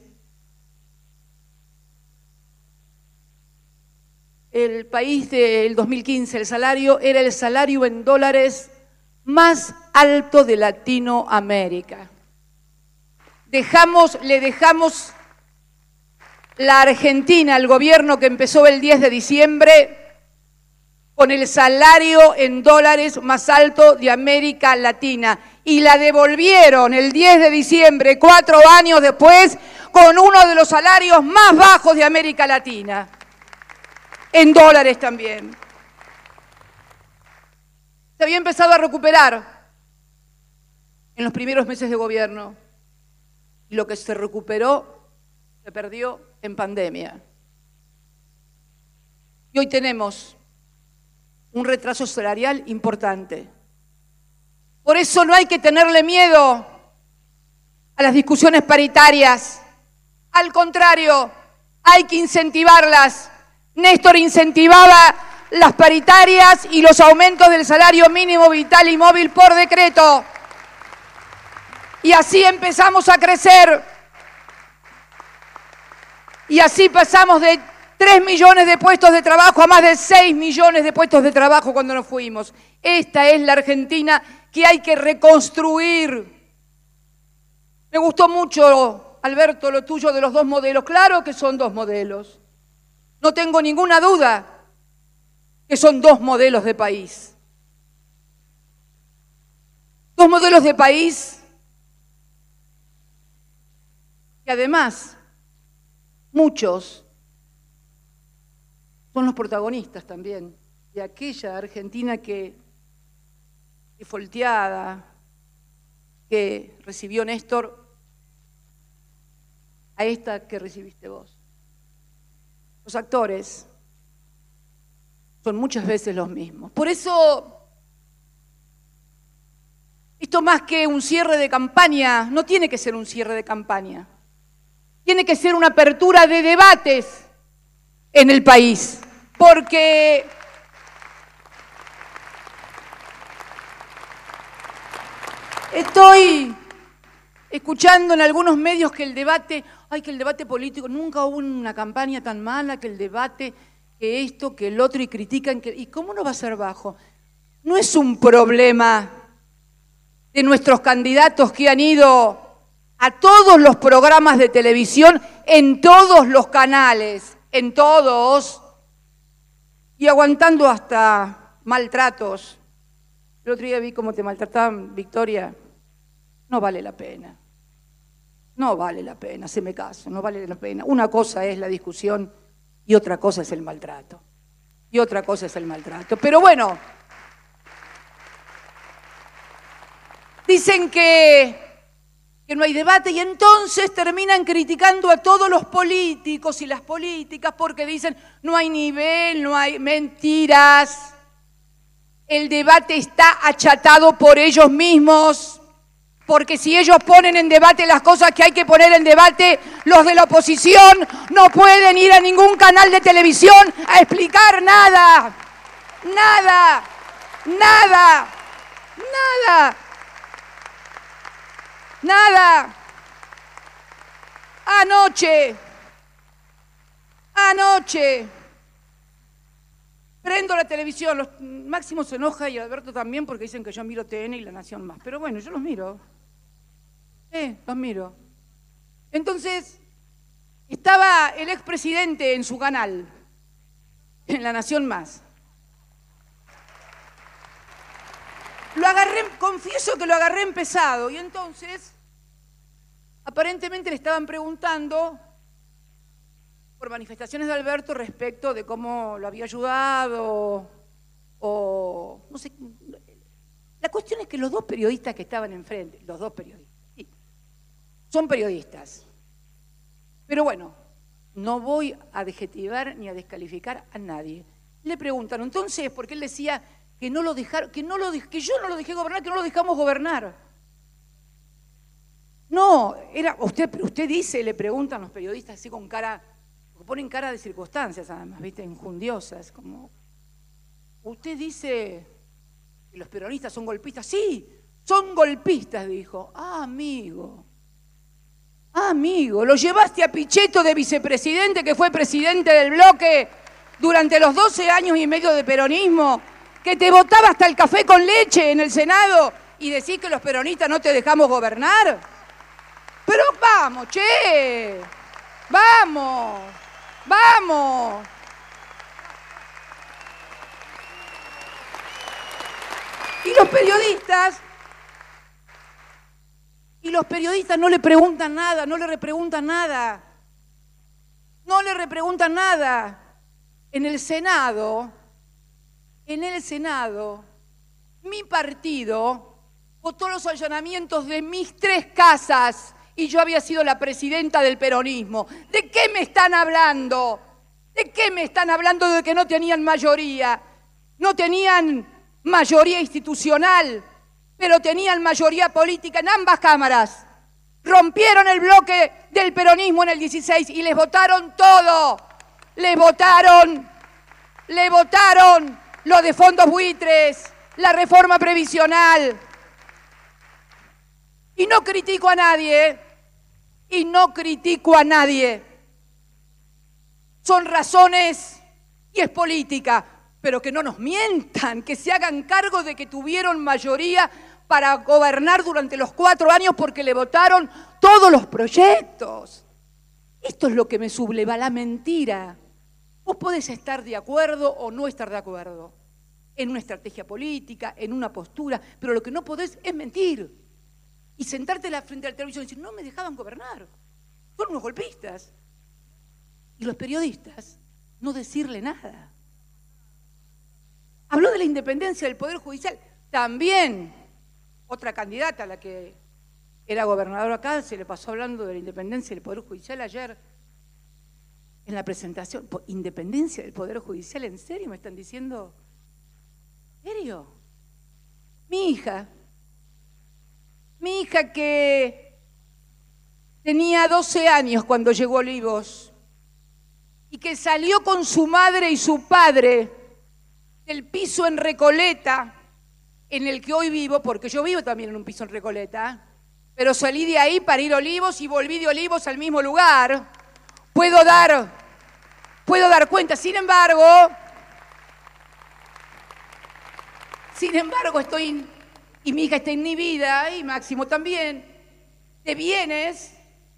el país del dos mil quince, el salario era el salario en dólares más alto de Latinoamérica. Dejamos, le dejamos la Argentina al gobierno que empezó el diez de diciembre con el salario en dólares más alto de América Latina y la devolvieron el diez de diciembre, cuatro años después, con uno de los salarios más bajos de América Latina, en dólares también. Se había empezado a recuperar en los primeros meses de gobierno y lo que se recuperó se perdió en pandemia. Y hoy tenemos un retraso salarial importante. Por eso no hay que tenerle miedo a las discusiones paritarias. Al contrario, hay que incentivarlas. Néstor incentivaba las paritarias y los aumentos del salario mínimo vital y móvil por decreto. Y así empezamos a crecer. Y así pasamos de tres millones de puestos de trabajo a más de seis millones de puestos de trabajo cuando nos fuimos. Esta es la Argentina que hay que reconstruir. Me gustó mucho, Alberto, lo tuyo de los dos modelos. Claro que son dos modelos. No tengo ninguna duda que son dos modelos de país. Dos modelos de país que además muchos son los protagonistas también de aquella Argentina que, que folteada, que recibió Néstor, a esta que recibiste vos. Los actores son muchas veces los mismos. Por eso, esto más que un cierre de campaña, no tiene que ser un cierre de campaña. Tiene que ser una apertura de debates en el país. Porque estoy escuchando en algunos medios que el debate, ay, que el debate político, nunca hubo una campaña tan mala, que el debate, que esto, que el otro, y critican, que, ¿y cómo no va a ser bajo? No es un problema de nuestros candidatos que han ido a todos los programas de televisión, en todos los canales, en todos, y aguantando hasta maltratos. El otro día vi cómo te maltrataban, Victoria. No vale la pena. No vale la pena, se me caso, no vale la pena. Una cosa es la discusión y otra cosa es el maltrato. Y otra cosa es el maltrato. Pero bueno, dicen que, que no hay debate y entonces terminan criticando a todos los políticos y las políticas porque dicen no hay nivel, no hay mentiras. El debate está achatado por ellos mismos. Porque si ellos ponen en debate las cosas que hay que poner en debate, los de la oposición no pueden ir a ningún canal de televisión a explicar nada. Nada. Nada. Nada. Nada. Anoche. Anoche. Prendo la televisión. Los, Máximo se enoja y Alberto también porque dicen que yo miro T N y La Nación más. Pero bueno, yo los miro. Eh, los miro. Entonces, estaba el expresidente en su canal, en La Nación Más. Lo agarré, confieso que lo agarré empezado, y entonces, aparentemente le estaban preguntando por manifestaciones de Alberto respecto de cómo lo había ayudado, o no sé. La cuestión es que los dos periodistas que estaban enfrente, los dos periodistas, son periodistas. Pero bueno, no voy a adjetivar ni a descalificar a nadie. Le preguntaron, entonces, porque él decía que no lo dejaron, que no lo que yo no lo dejé gobernar, que no lo dejamos gobernar. No, era, usted, usted dice, le preguntan los periodistas así con cara, porque ponen cara de circunstancias además, ¿viste? Injundiosas, como usted dice ¿Y los peronistas son golpistas? Sí, son golpistas, dijo. Ah, amigo. Ah, amigo, lo llevaste a Pichetto de vicepresidente, que fue presidente del bloque durante los doce años y medio de peronismo, que te votaba hasta el café con leche en el Senado y decís que los peronistas no te dejamos gobernar. Pero vamos, che, vamos, vamos. Y los periodistas, y los periodistas no le preguntan nada, no le repreguntan nada, no le repreguntan nada. En el Senado, en el Senado, mi partido votó los allanamientos de mis tres casas y yo había sido la presidenta del peronismo. ¿De qué me están hablando? ¿De qué me están hablando de que no tenían mayoría? No tenían mayoría institucional, pero tenían mayoría política en ambas cámaras. Rompieron el bloque del peronismo en el dieciséis y les votaron todo. Les votaron, le votaron lo de fondos buitres, la reforma previsional. Y no critico a nadie, y no critico a nadie. Son razones y es política, pero que no nos mientan, que se hagan cargo de que tuvieron mayoría para gobernar durante los cuatro años porque le votaron todos los proyectos. Esto es lo que me subleva, la mentira. Vos podés estar de acuerdo o no estar de acuerdo en una estrategia política, en una postura, pero lo que no podés es mentir y sentarte frente al televisor y decir, no me dejaban gobernar, son unos golpistas. Y los periodistas no decirle nada. Habló de la independencia del Poder Judicial. También otra candidata, a la que era gobernadora acá, se le pasó hablando de la independencia del Poder Judicial ayer en la presentación. ¿Independencia del Poder Judicial? ¿En serio me están diciendo? ¿En serio? Mi hija, mi hija que tenía doce años cuando llegó a Olivos y que salió con su madre y su padre del piso en Recoleta, en el que hoy vivo, porque yo vivo también en un piso en Recoleta, pero salí de ahí para ir a Olivos y volví de Olivos al mismo lugar. Puedo dar, puedo dar cuenta, sin embargo, sin embargo estoy, y mi hija está inhibida, y Máximo también, de bienes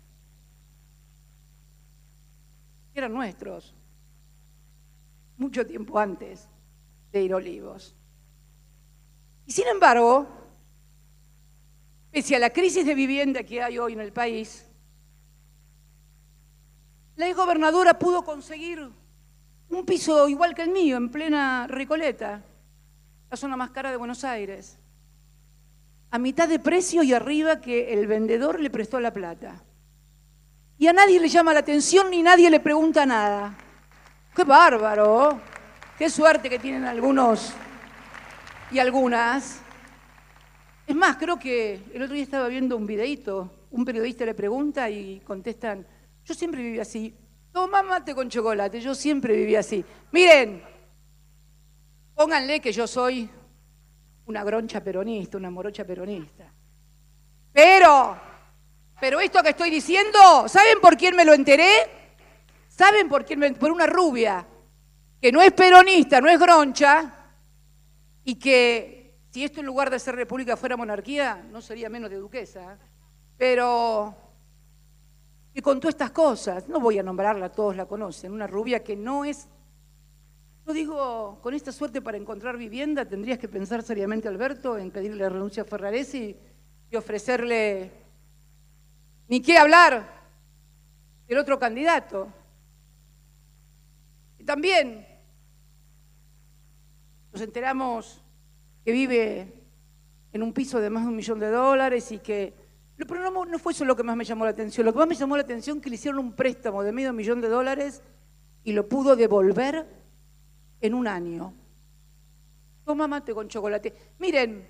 que eran nuestros, mucho tiempo antes de ir a Olivos. Y sin embargo, pese a la crisis de vivienda que hay hoy en el país, la exgobernadora pudo conseguir un piso igual que el mío, en plena Recoleta, la zona más cara de Buenos Aires, a mitad de precio y arriba que el vendedor le prestó la plata. Y a nadie le llama la atención ni nadie le pregunta nada. ¡Qué bárbaro! ¡Qué suerte que tienen algunos y algunas! Es más, creo que el otro día estaba viendo un videíto, un periodista le pregunta y contestan, yo siempre viví así. Toma mate con chocolate, yo siempre viví así. Miren, pónganle que yo soy una groncha peronista, una morocha peronista. Pero, pero esto que estoy diciendo, ¿saben por quién me lo enteré? ¿Saben por quién me por una rubia que no es peronista, no es groncha, y que si esto en lugar de ser república fuera monarquía, no sería menos de duquesa, pero que contó estas cosas, no voy a nombrarla, todos la conocen, una rubia que no es, no digo, con esta suerte para encontrar vivienda, tendrías que pensar seriamente, Alberto, en pedirle la renuncia a Ferraresi y ofrecerle, ni qué hablar del otro candidato. Y también nos enteramos que vive en un piso de más de un millón de dólares y que... Pero no, no fue eso lo que más me llamó la atención. Lo que más me llamó la atención es que le hicieron un préstamo de medio millón de dólares y lo pudo devolver en un año. Toma mate con chocolate. Miren,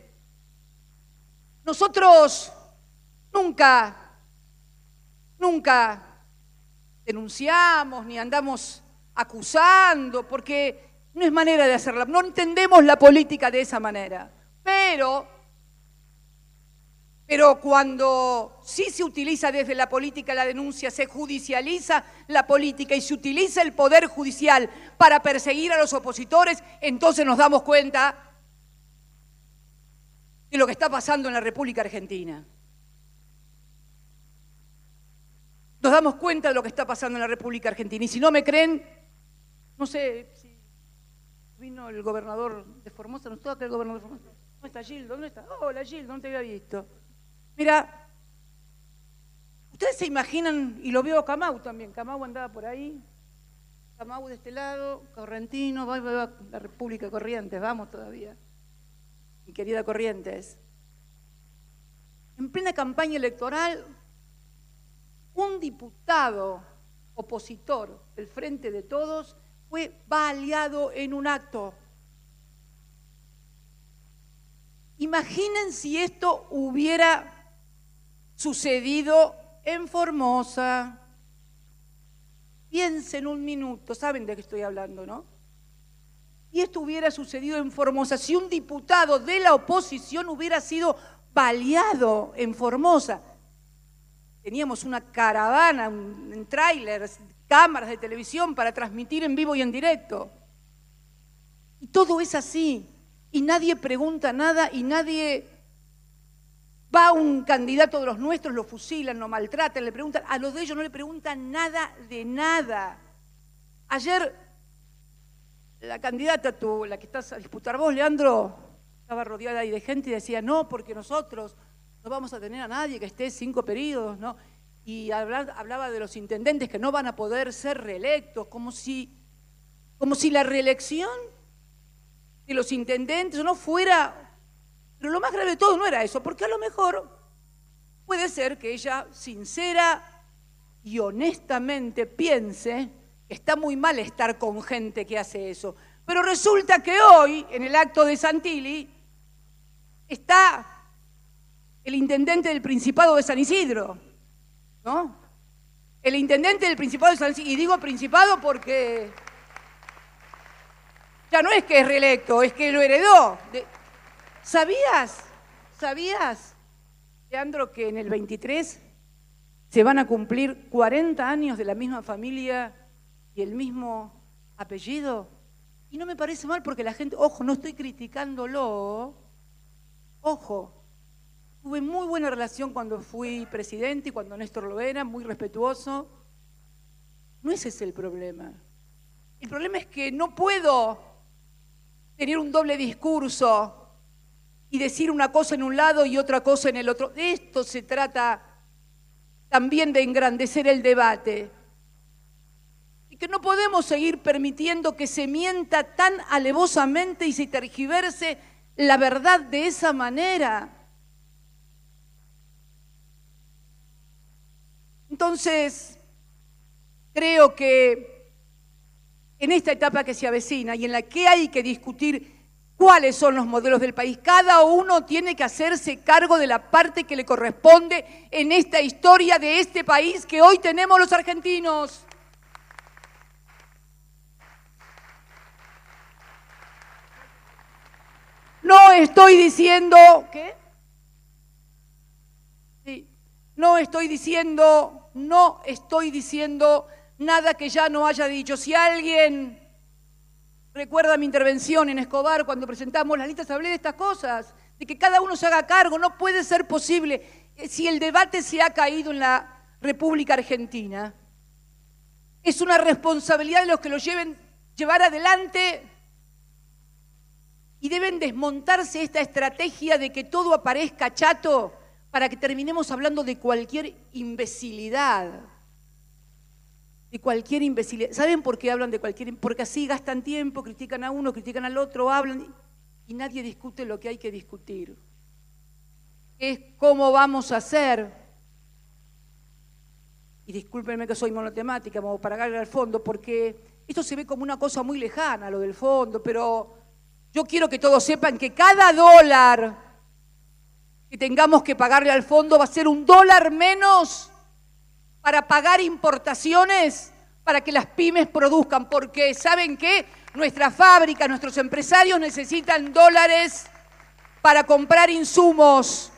nosotros nunca, nunca denunciamos ni andamos acusando, porque no es manera de hacerla. No entendemos la política de esa manera. pero, pero cuando sí se utiliza desde la política la denuncia, se judicializa la política y se utiliza el poder judicial para perseguir a los opositores, entonces nos damos cuenta de lo que está pasando en la República Argentina. Nos damos cuenta de lo que está pasando en la República Argentina. Y si no me creen, no sé si vino el gobernador de Formosa, ¿no está acá el gobernador de Formosa? ¿Dónde está Gildo? ¿Dónde está? Hola Gildo, no te había visto. Mira, ustedes se imaginan, y lo veo a Camau también, Camau andaba por ahí, Camau de este lado, Correntino, va, va, va, la República Corrientes, vamos todavía. Mi querida Corrientes, en plena campaña electoral, un diputado opositor del Frente de Todos fue baleado en un acto. Imaginen si esto hubiera sucedido en Formosa. Piensen un minuto, saben de qué estoy hablando, ¿no? Y esto hubiera sucedido en Formosa, si un diputado de la oposición hubiera sido baleado en Formosa. Teníamos una caravana, un, un tráiler, cámaras de televisión para transmitir en vivo y en directo. Y todo es así, y nadie pregunta nada, y nadie va a un candidato de los nuestros, lo fusilan, lo maltratan, le preguntan, a los de ellos no le preguntan nada de nada. Ayer la candidata, tu, la que estás a disputar vos, Leandro, estaba rodeada ahí de gente y decía, no, porque nosotros no vamos a tener a nadie que esté cinco periodos, ¿no? Y hablaba, hablaba de los intendentes que no van a poder ser reelectos, como si, como si la reelección de los intendentes no fuera... Pero lo más grave de todo no era eso, porque a lo mejor puede ser que ella sincera y honestamente piense que está muy mal estar con gente que hace eso. Pero resulta que hoy, en el acto de Santilli, está el intendente del Principado de San Isidro, ¿no? El intendente del Principado de San Isidro, y digo Principado porque ya no es que es reelecto, es que lo heredó. ¿Sabías, sabías, Leandro, que en el veintitrés se van a cumplir cuarenta años de la misma familia y el mismo apellido? Y no me parece mal porque la gente, ojo, no estoy criticándolo, ojo, tuve muy buena relación cuando fui presidente y cuando Néstor lo era, muy respetuoso. No ese es el problema. El problema es que no puedo tener un doble discurso y decir una cosa en un lado y otra cosa en el otro. De esto se trata también, de engrandecer el debate. Y que no podemos seguir permitiendo que se mienta tan alevosamente y se tergiverse la verdad de esa manera. Entonces, creo que en esta etapa que se avecina y en la que hay que discutir cuáles son los modelos del país, cada uno tiene que hacerse cargo de la parte que le corresponde en esta historia de este país que hoy tenemos los argentinos. No estoy diciendo... ¿Qué? Sí. No estoy diciendo, no estoy diciendo nada que ya no haya dicho. Si alguien recuerda mi intervención en Escobar cuando presentamos las listas, hablé de estas cosas, de que cada uno se haga cargo. No puede ser posible. Si el debate se ha caído en la República Argentina, es una responsabilidad de los que lo lleven llevar adelante y deben desmontarse esta estrategia de que todo aparezca chato para que terminemos hablando de cualquier imbecilidad. De cualquier imbecilidad. ¿Saben por qué hablan de cualquier? Porque así gastan tiempo, critican a uno, critican al otro, hablan y nadie discute lo que hay que discutir. Es cómo vamos a hacer. Y discúlpenme que soy monotemática, como para darle al fondo, porque esto se ve como una cosa muy lejana, lo del fondo, pero yo quiero que todos sepan que cada dólar que tengamos que pagarle al fondo va a ser un dólar menos para pagar importaciones, para que las pymes produzcan, porque ¿saben qué? Nuestras fábricas, nuestros empresarios necesitan dólares para comprar insumos.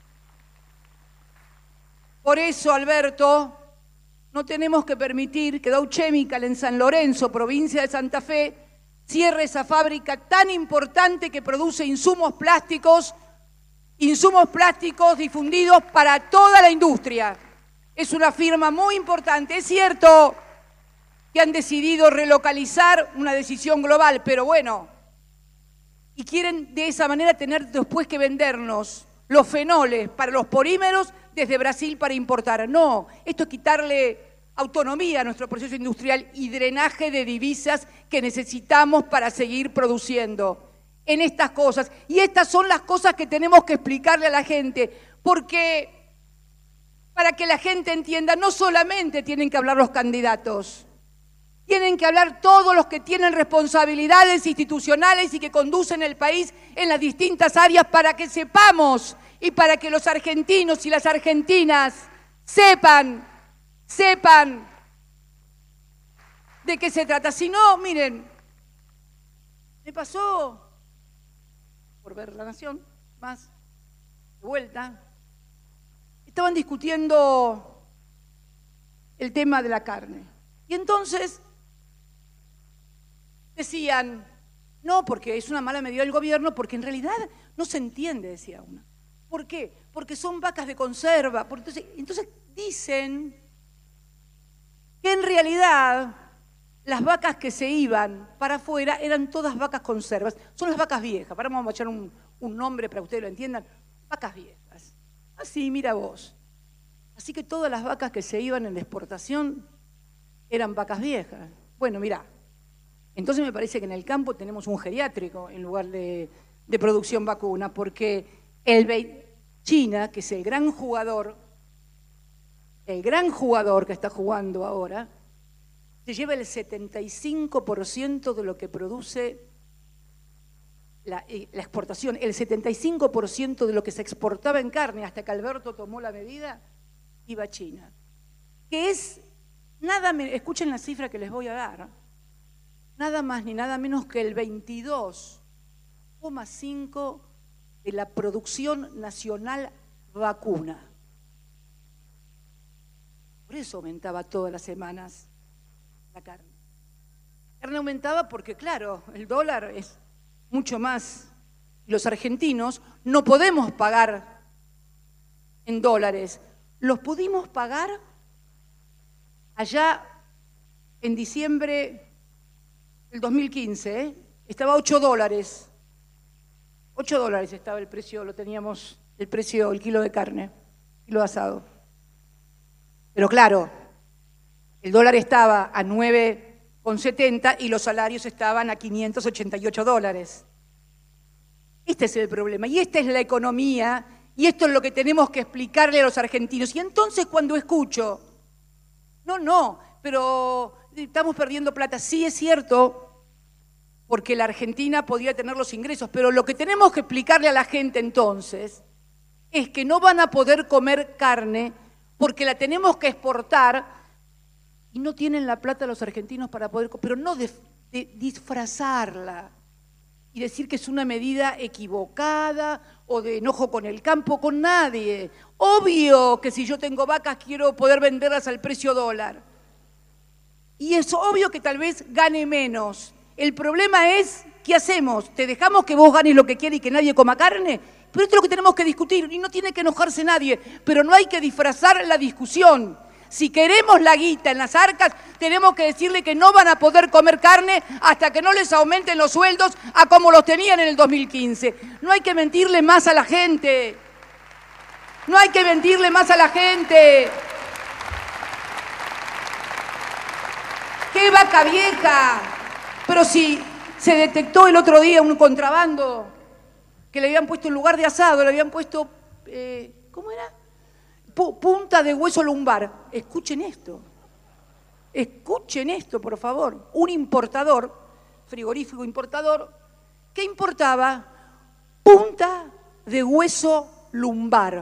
Por eso, Alberto, no tenemos que permitir que Dow Chemical en San Lorenzo, provincia de Santa Fe, cierre esa fábrica tan importante que produce insumos plásticos, insumos plásticos difundidos para toda la industria. Es una firma muy importante. Es cierto que han decidido relocalizar una decisión global, pero bueno, y quieren de esa manera tener después que vendernos los fenoles para los polímeros desde Brasil para importar. No, esto es quitarle autonomía a nuestro proceso industrial y drenaje de divisas que necesitamos para seguir produciendo en estas cosas. Y estas son las cosas que tenemos que explicarle a la gente, porque para que la gente entienda, no solamente tienen que hablar los candidatos, tienen que hablar todos los que tienen responsabilidades institucionales y que conducen el país en las distintas áreas para que sepamos y para que los argentinos y las argentinas sepan, sepan de qué se trata. Si no, miren, me pasó por ver La Nación, más de vuelta, estaban discutiendo el tema de la carne. Y entonces decían, no, porque es una mala medida del gobierno, porque en realidad no se entiende, decía una. ¿Por qué? Porque son vacas de conserva. Entonces, entonces dicen que en realidad las vacas que se iban para afuera eran todas vacas conservas. Son las vacas viejas. Ahora vamos a echar un, un nombre para que ustedes lo entiendan. Vacas viejas. Así, mira vos. Así que todas las vacas que se iban en la exportación eran vacas viejas. Bueno, mirá. Entonces me parece que en el campo tenemos un geriátrico en lugar de, de producción vacuna, porque el China, que es el gran jugador, el gran jugador que está jugando ahora, se lleva el setenta y cinco por ciento de lo que produce la, la exportación, el setenta y cinco por ciento de lo que se exportaba en carne hasta que Alberto tomó la medida, iba a China. Que es nada, escuchen la cifra que les voy a dar, nada más ni nada menos que el veintidós coma cinco por ciento de la producción nacional vacuna. Por eso aumentaba todas las semanas la carne. La carne aumentaba porque, claro, el dólar es mucho más. Los argentinos no podemos pagar en dólares. Los pudimos pagar allá en diciembre del dos mil quince, ¿eh? Estaba a ocho dólares. ocho dólares estaba el precio, lo teníamos, el precio, el kilo de carne, kilo de asado. Pero claro, el dólar estaba a nueve con setenta y los salarios estaban a quinientos ochenta y ocho dólares. Este es el problema y esta es la economía y esto es lo que tenemos que explicarle a los argentinos. Y entonces cuando escucho, no, no, pero estamos perdiendo plata, sí es cierto, porque la Argentina podía tener los ingresos, pero lo que tenemos que explicarle a la gente entonces es que no van a poder comer carne porque la tenemos que exportar y no tienen la plata los argentinos para poder, pero no de, de disfrazarla y decir que es una medida equivocada o de enojo con el campo, con nadie. Obvio que si yo tengo vacas quiero poder venderlas al precio dólar. Y es obvio que tal vez gane menos. El problema es, ¿qué hacemos? ¿Te dejamos que vos ganes lo que quieras y que nadie coma carne? Pero esto es lo que tenemos que discutir y no tiene que enojarse nadie, pero no hay que disfrazar la discusión. Si queremos la guita en las arcas, tenemos que decirle que no van a poder comer carne hasta que no les aumenten los sueldos a como los tenían en el dos mil quince. No hay que mentirle más a la gente. No hay que mentirle más a la gente. ¡Qué vaca vieja! Pero si se detectó el otro día un contrabando que le habían puesto en lugar de asado, le habían puesto, eh, ¿cómo era? P- punta de hueso lumbar. Escuchen esto. Escuchen esto, por favor. Un importador, frigorífico importador, que importaba punta de hueso lumbar.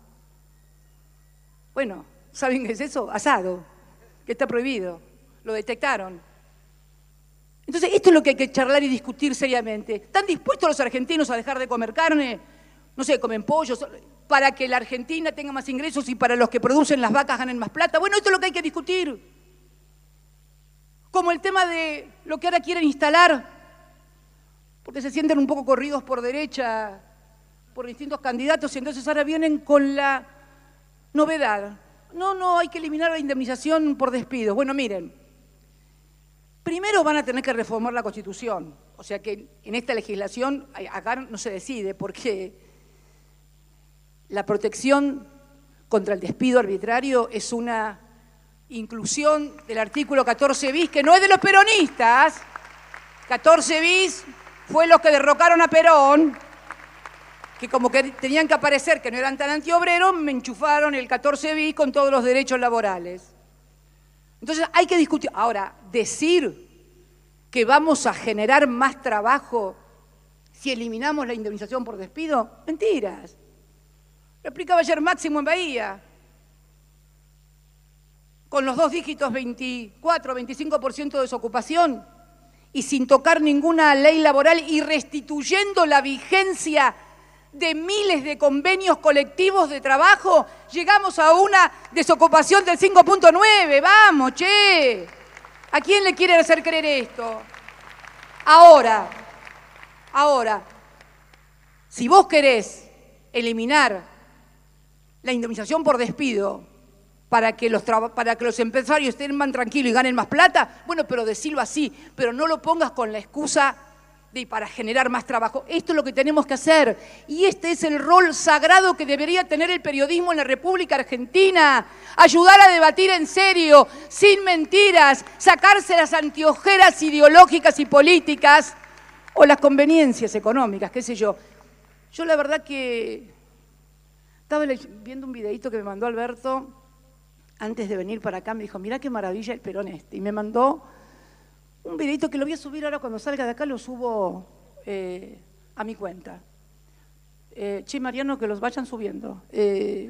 Bueno, ¿saben qué es eso? Asado, que está prohibido. Lo detectaron. Entonces, esto es lo que hay que charlar y discutir seriamente. ¿Están dispuestos los argentinos a dejar de comer carne? no sé, comen pollos, para que la Argentina tenga más ingresos y para los que producen las vacas ganen más plata. Bueno, esto es lo que hay que discutir. Como el tema de lo que ahora quieren instalar, porque se sienten un poco corridos por derecha, por distintos candidatos, y entonces ahora vienen con la novedad. No, no, hay que eliminar la indemnización por despido. Bueno, miren, primero van a tener que reformar la Constitución. O sea que en esta legislación, acá no se decide, porque la protección contra el despido arbitrario es una inclusión del artículo catorce bis, que no es de los peronistas. catorce bis fue los que derrocaron a Perón, que como que tenían que aparecer que no eran tan antiobreros, me enchufaron el catorce bis con todos los derechos laborales. Entonces hay que discutir. Ahora, decir que vamos a generar más trabajo si eliminamos la indemnización por despido, mentiras. Lo explicaba ayer Máximo en Bahía, con los dos dígitos veinticuatro, veinticinco por ciento de desocupación y sin tocar ninguna ley laboral y restituyendo la vigencia de miles de convenios colectivos de trabajo, llegamos a una desocupación del cinco punto nueve. Vamos, che. ¿A quién le quieren hacer creer esto? Ahora, ahora, si vos querés eliminar la indemnización por despido para que los, para que los empresarios estén más tranquilos y ganen más plata, bueno, pero decirlo así, pero no lo pongas con la excusa de para generar más trabajo. Esto es lo que tenemos que hacer y este es el rol sagrado que debería tener el periodismo en la República Argentina. Ayudar a debatir en serio, sin mentiras, sacarse las anteojeras ideológicas y políticas o las conveniencias económicas, qué sé yo. Yo la verdad que estaba viendo un videíto que me mandó Alberto antes de venir para acá, me dijo, mirá qué maravilla el Perón este, y me mandó un videito que lo voy a subir ahora cuando salga de acá, lo subo eh, a mi cuenta. Eh, che, Mariano, que los vayan subiendo. Eh,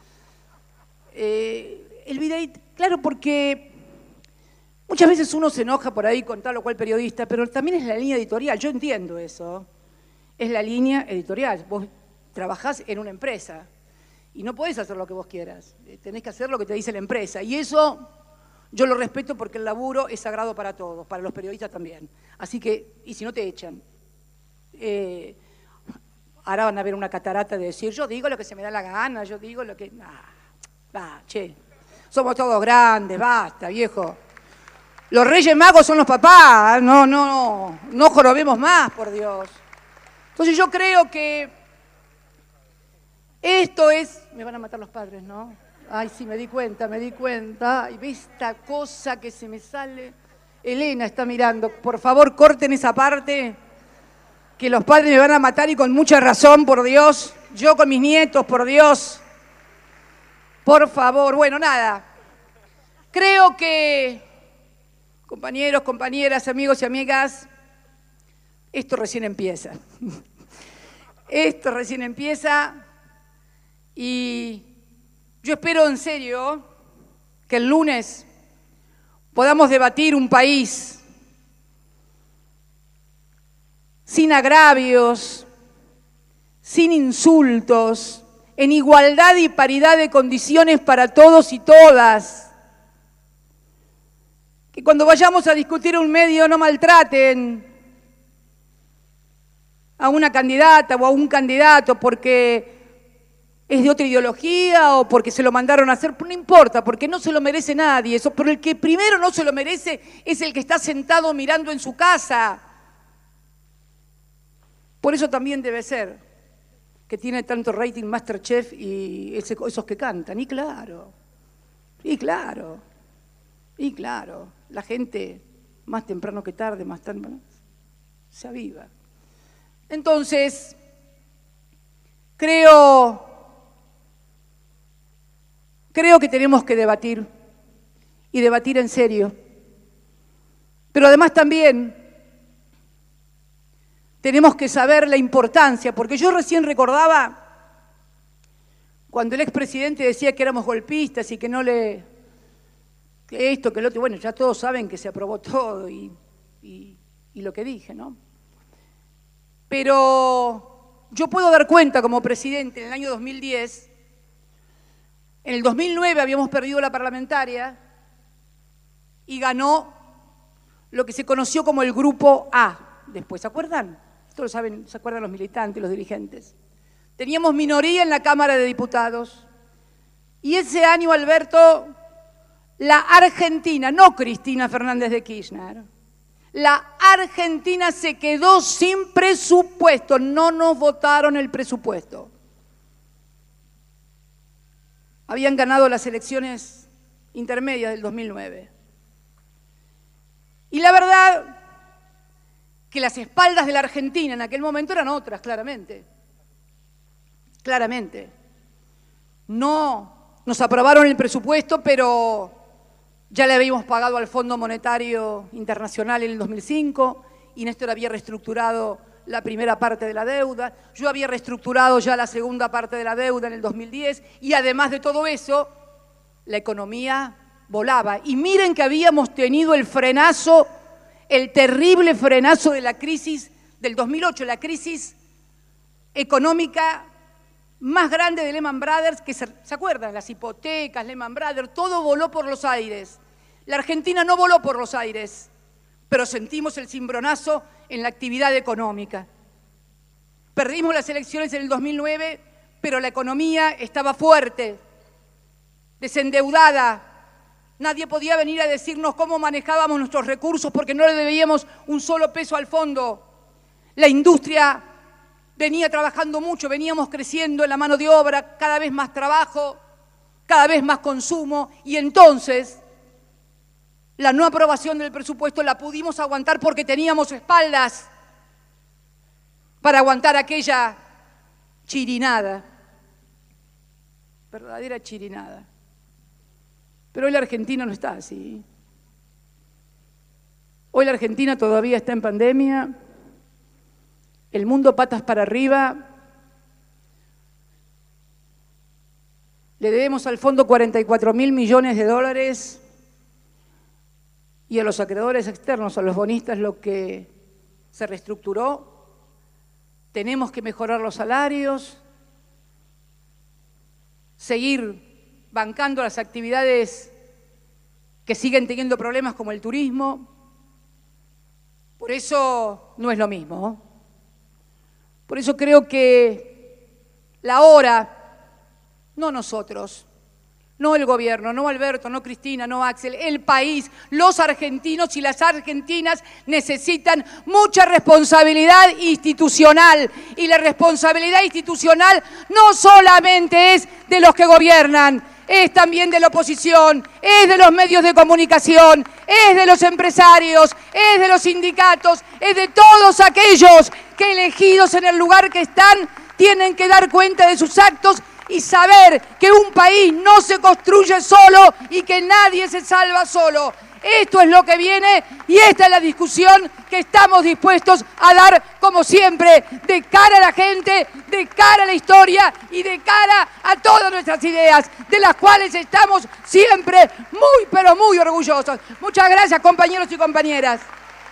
eh, el videito, claro, porque muchas veces uno se enoja por ahí con tal o cual periodista, pero también es la línea editorial, yo entiendo eso. Es la línea editorial. Vos trabajás en una empresa y no podés hacer lo que vos quieras. Tenés que hacer lo que te dice la empresa. Y eso yo lo respeto porque el laburo es sagrado para todos, para los periodistas también. Así que, y si no te echan, eh, ahora van a ver una catarata de decir, yo digo lo que se me da la gana, yo digo lo que... Nah, bah, che, somos todos grandes, basta, viejo. Los Reyes Magos son los papás, no, no, no, no jorobemos más, por Dios. Entonces yo creo que esto es... Me van a matar los padres, ¿no? Ay, sí, me di cuenta, me di cuenta. Ay, ve esta cosa que se me sale. Elena está mirando. Por favor, corten esa parte, que los padres me van a matar y con mucha razón, por Dios. Yo con mis nietos, por Dios. Por favor. Bueno, nada. Creo que, compañeros, compañeras, amigos y amigas, esto recién empieza. Esto recién empieza y yo espero en serio que el lunes podamos debatir un país sin agravios, sin insultos, en igualdad y paridad de condiciones para todos y todas. Que cuando vayamos a discutir un medio no maltraten a una candidata o a un candidato porque es de otra ideología o porque se lo mandaron a hacer, no importa, porque no se lo merece nadie. Eso, pero el que primero no se lo merece es el que está sentado mirando en su casa. Por eso también debe ser que tiene tanto rating MasterChef y ese, esos que cantan. Y claro, y claro, y claro, la gente más temprano que tarde, más tarde, se aviva. Entonces, creo... Creo que tenemos que debatir, y debatir en serio. Pero además también tenemos que saber la importancia, porque yo recién recordaba cuando el expresidente decía que éramos golpistas y que no le... que esto, que lo otro, bueno, ya todos saben que se aprobó todo y, y, y lo que dije, ¿no? Pero yo puedo dar cuenta como presidente en el año dos mil diez, en el dos mil nueve habíamos perdido la parlamentaria y ganó lo que se conoció como el Grupo A. Después, ¿se acuerdan? Esto lo saben, ¿se acuerdan los militantes, los dirigentes? Teníamos minoría en la Cámara de Diputados. Y ese año, Alberto, la Argentina, no Cristina Fernández de Kirchner, la Argentina se quedó sin presupuesto, no nos votaron el presupuesto. Habían ganado las elecciones intermedias del dos mil nueve. Y la verdad que las espaldas de la Argentina en aquel momento eran otras, claramente. Claramente. No nos aprobaron el presupuesto, pero ya le habíamos pagado al Fondo Monetario Internacional en el dos mil cinco, y Néstor había reestructurado la primera parte de la deuda, yo había reestructurado ya la segunda parte de la deuda en el dos mil diez, y además de todo eso, la economía volaba. Y miren que habíamos tenido el frenazo, el terrible frenazo de la crisis del dos mil ocho, la crisis económica más grande de Lehman Brothers, que se, ¿se acuerdan? Las hipotecas, Lehman Brothers, todo voló por los aires. La Argentina no voló por los aires, pero sentimos el cimbronazo en la actividad económica. Perdimos las elecciones en el dos mil nueve, pero la economía estaba fuerte, desendeudada. Nadie podía venir a decirnos cómo manejábamos nuestros recursos porque no le debíamos un solo peso al fondo. La industria venía trabajando mucho, veníamos creciendo en la mano de obra, cada vez más trabajo, cada vez más consumo, y entonces la no aprobación del presupuesto la pudimos aguantar porque teníamos espaldas para aguantar aquella chirinada, verdadera chirinada. Pero hoy la Argentina no está así. Hoy la Argentina todavía está en pandemia. El mundo patas para arriba. Le debemos al fondo cuarenta y cuatro mil millones de dólares y a los acreedores externos, a los bonistas, lo que se reestructuró. Tenemos que mejorar los salarios, seguir bancando las actividades que siguen teniendo problemas como el turismo. Por eso no es lo mismo, ¿no? Por eso creo que la hora, no nosotros, no el gobierno, no Alberto, no Cristina, no Axel, el país, los argentinos y las argentinas necesitan mucha responsabilidad institucional. Y la responsabilidad institucional no solamente es de los que gobiernan, es también de la oposición, es de los medios de comunicación, es de los empresarios, es de los sindicatos, es de todos aquellos que elegidos en el lugar que están tienen que dar cuenta de sus actos y saber que un país no se construye solo y que nadie se salva solo. Esto es lo que viene y esta es la discusión que estamos dispuestos a dar, como siempre, de cara a la gente, de cara a la historia y de cara a todas nuestras ideas, de las cuales estamos siempre muy, pero muy orgullosos. Muchas gracias, compañeros y compañeras.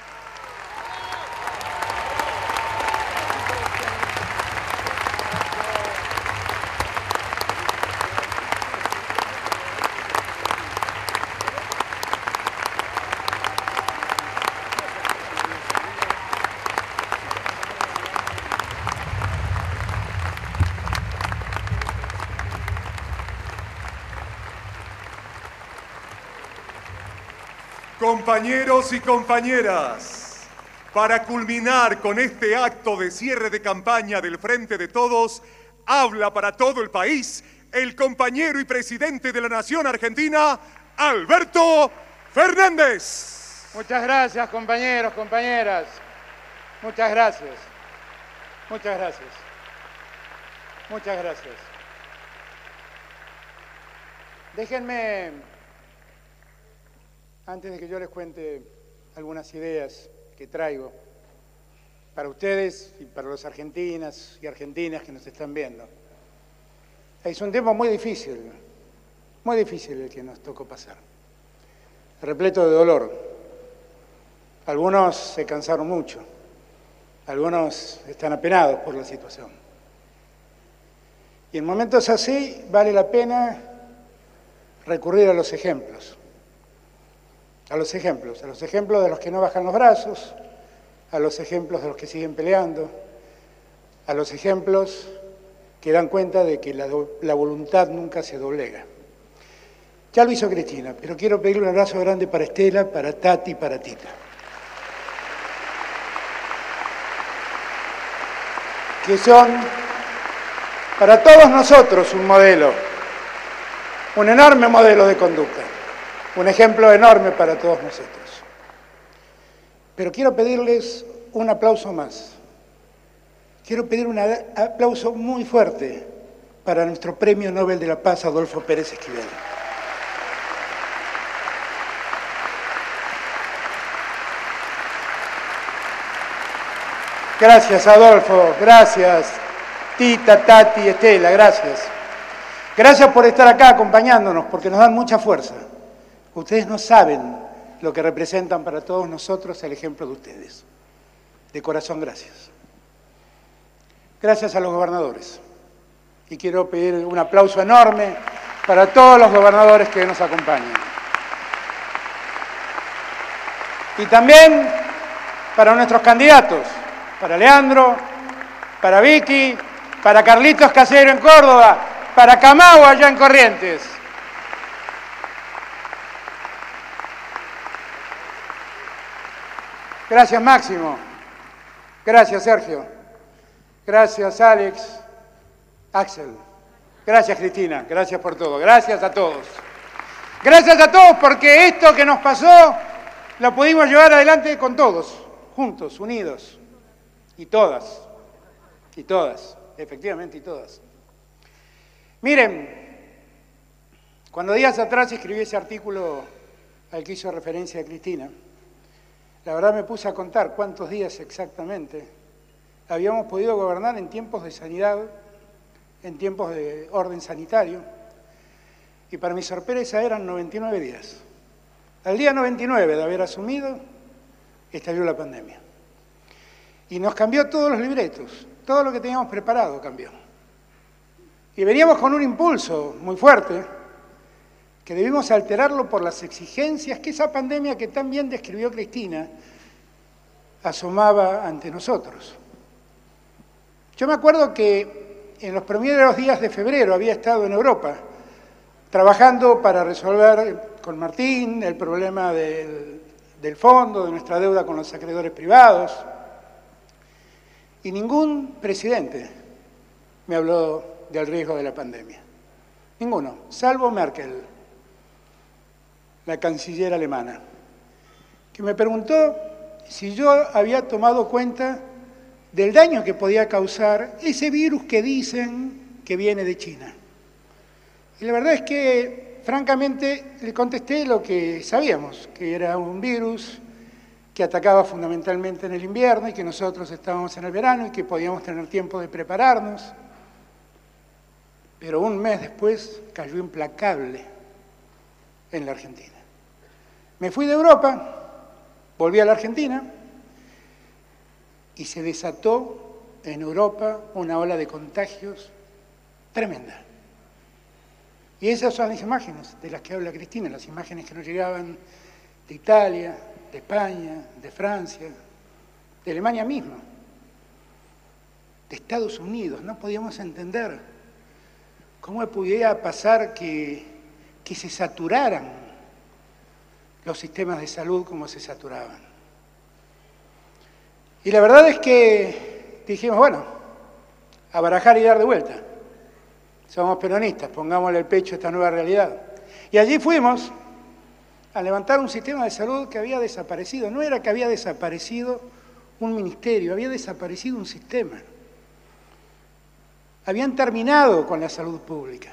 Compañeros y compañeras, para culminar con este acto de cierre de campaña del Frente de Todos, habla para todo el país el compañero y presidente de la Nación Argentina, Alberto Fernández. Muchas gracias, compañeros, compañeras. Muchas gracias. Muchas gracias. Muchas gracias. Déjenme, antes de que yo les cuente algunas ideas que traigo para ustedes y para los argentinas y argentinas que nos están viendo. Es un tiempo muy difícil, muy difícil el que nos tocó pasar, repleto de dolor. Algunos se cansaron mucho, algunos están apenados por la situación. Y en momentos así vale la pena recurrir a los ejemplos. A los ejemplos, a los ejemplos de los que no bajan los brazos, a los ejemplos de los que siguen peleando, a los ejemplos que dan cuenta de que la, la voluntad nunca se doblega. Ya lo hizo Cristina, pero quiero pedirle un abrazo grande para Estela, para Tati y para Tita. Que son para todos nosotros un modelo, un enorme modelo de conducta, un ejemplo enorme para todos nosotros. Pero quiero pedirles un aplauso más. Quiero pedir un aplauso muy fuerte para nuestro Premio Nobel de la Paz, Adolfo Pérez Esquivel. Gracias, Adolfo, gracias, Tita, Tati, Estela, gracias. Gracias por estar acá acompañándonos, porque nos dan mucha fuerza. Ustedes no saben lo que representan para todos nosotros el ejemplo de ustedes. De corazón, gracias. Gracias a los gobernadores. Y quiero pedir un aplauso enorme para todos los gobernadores que nos acompañan. Y también para nuestros candidatos, para Leandro, para Vicky, para Carlitos Casero en Córdoba, para Camau allá en Corrientes. Gracias, Máximo. Gracias, Sergio. Gracias, Alex. Axel. Gracias, Cristina. Gracias por todo. Gracias a todos. Gracias a todos porque esto que nos pasó lo pudimos llevar adelante con todos, juntos, unidos. Y todas. Y todas. Efectivamente, y todas. Miren, cuando días atrás escribí ese artículo al que hizo referencia Cristina, la verdad me puse a contar cuántos días exactamente habíamos podido gobernar en tiempos de sanidad, en tiempos de orden sanitario, y para mi sorpresa eran noventa y nueve días. Al día noventa y nueve de haber asumido, estalló la pandemia. Y nos cambió todos los libretos, todo lo que teníamos preparado cambió. Y veníamos con un impulso muy fuerte, que debimos alterarlo por las exigencias que esa pandemia que tan bien describió Cristina asomaba ante nosotros. Yo me acuerdo que en los primeros días de febrero había estado en Europa trabajando para resolver con Martín el problema del, del fondo, de nuestra deuda con los acreedores privados, y ningún presidente me habló del riesgo de la pandemia. Ninguno, salvo Merkel, la canciller alemana, que me preguntó si yo había tomado cuenta del daño que podía causar ese virus que dicen que viene de China. Y la verdad es que, francamente, le contesté lo que sabíamos, que era un virus que atacaba fundamentalmente en el invierno y que nosotros estábamos en el verano y que podíamos tener tiempo de prepararnos. Pero un mes después cayó implacable en la Argentina. Me fui de Europa, volví a la Argentina y se desató en Europa una ola de contagios tremenda. Y esas son las imágenes de las que habla Cristina, las imágenes que nos llegaban de Italia, de España, de Francia, de Alemania misma, de Estados Unidos. No podíamos entender cómo podía pasar que, que se saturaran los sistemas de salud como se saturaban. Y la verdad es que dijimos, bueno, a barajar y dar de vuelta. Somos peronistas, pongámosle el pecho a esta nueva realidad. Y allí fuimos a levantar un sistema de salud que había desaparecido. No era que había desaparecido un ministerio, había desaparecido un sistema. Habían terminado con la salud pública.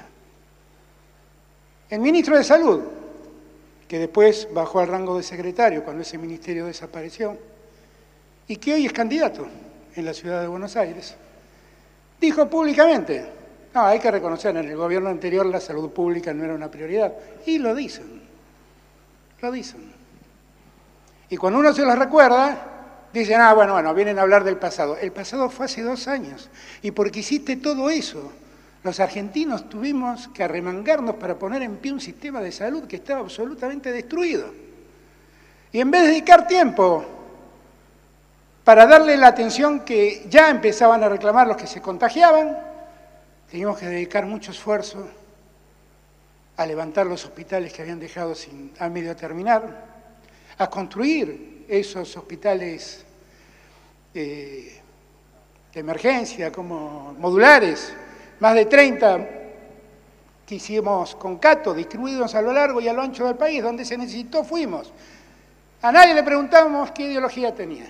El ministro de Salud, que después bajó al rango de secretario cuando ese ministerio desapareció, y que hoy es candidato en la ciudad de Buenos Aires, dijo públicamente, no, hay que reconocer, en el gobierno anterior la salud pública no era una prioridad. Y lo dicen, lo dicen. Y cuando uno se los recuerda, dicen, ah, bueno, bueno, vienen a hablar del pasado. El pasado fue hace dos años. Y porque hiciste todo eso, Los argentinos tuvimos que arremangarnos para poner en pie un sistema de salud que estaba absolutamente destruido. Y en vez de dedicar tiempo para darle la atención que ya empezaban a reclamar los que se contagiaban, teníamos que dedicar mucho esfuerzo a levantar los hospitales que habían dejado sin, a medio terminar, a construir esos hospitales eh, de emergencia como modulares, más de treinta que hicimos con Cato, distribuidos a lo largo y a lo ancho del país, donde se necesitó fuimos. A nadie le preguntábamos qué ideología tenía.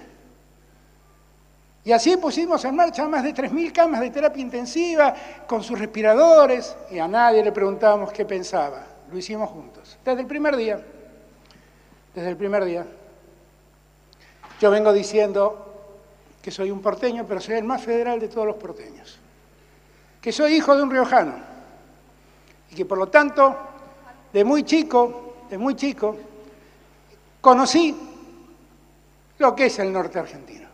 Y así pusimos en marcha más de tres mil camas de terapia intensiva con sus respiradores y a nadie le preguntábamos qué pensaba. Lo hicimos juntos, desde el primer día. Desde el primer día. Yo vengo diciendo que soy un porteño, pero soy el más federal de todos los porteños. Que soy hijo de un riojano y que por lo tanto, de muy chico, de muy chico, conocí lo que es el norte argentino.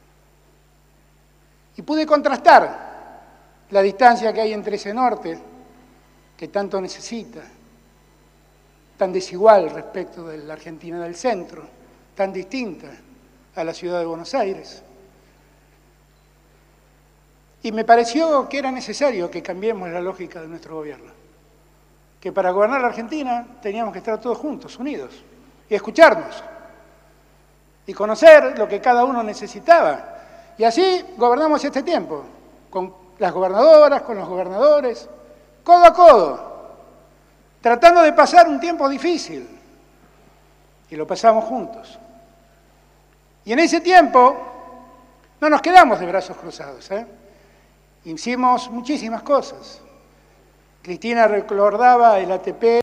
Y pude contrastar la distancia que hay entre ese norte, que tanto necesita, tan desigual respecto de la Argentina del centro, tan distinta a la ciudad de Buenos Aires. Y me pareció que era necesario que cambiemos la lógica de nuestro gobierno, que para gobernar la Argentina teníamos que estar todos juntos, unidos, y escucharnos, y conocer lo que cada uno necesitaba. Y así gobernamos este tiempo, con las gobernadoras, con los gobernadores, codo a codo, tratando de pasar un tiempo difícil. Y lo pasamos juntos. Y en ese tiempo no nos quedamos de brazos cruzados, ¿eh? Hicimos muchísimas cosas. Cristina recordaba el A T P,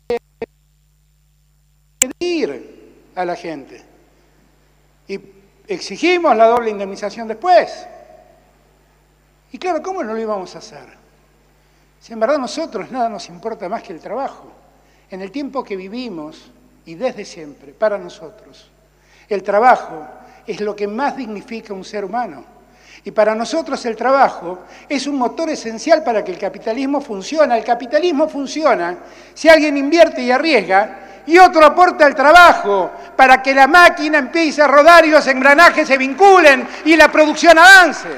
pedir a la gente. Y exigimos la doble indemnización después. Y claro, ¿cómo no lo íbamos a hacer? Si en verdad a nosotros nada nos importa más que el trabajo. En el tiempo que vivimos, y desde siempre, para nosotros, el trabajo es lo que más dignifica a un ser humano. Y para nosotros el trabajo es un motor esencial para que el capitalismo funcione. El capitalismo funciona si alguien invierte y arriesga, y otro aporta el trabajo para que la máquina empiece a rodar y los engranajes se vinculen y la producción avance.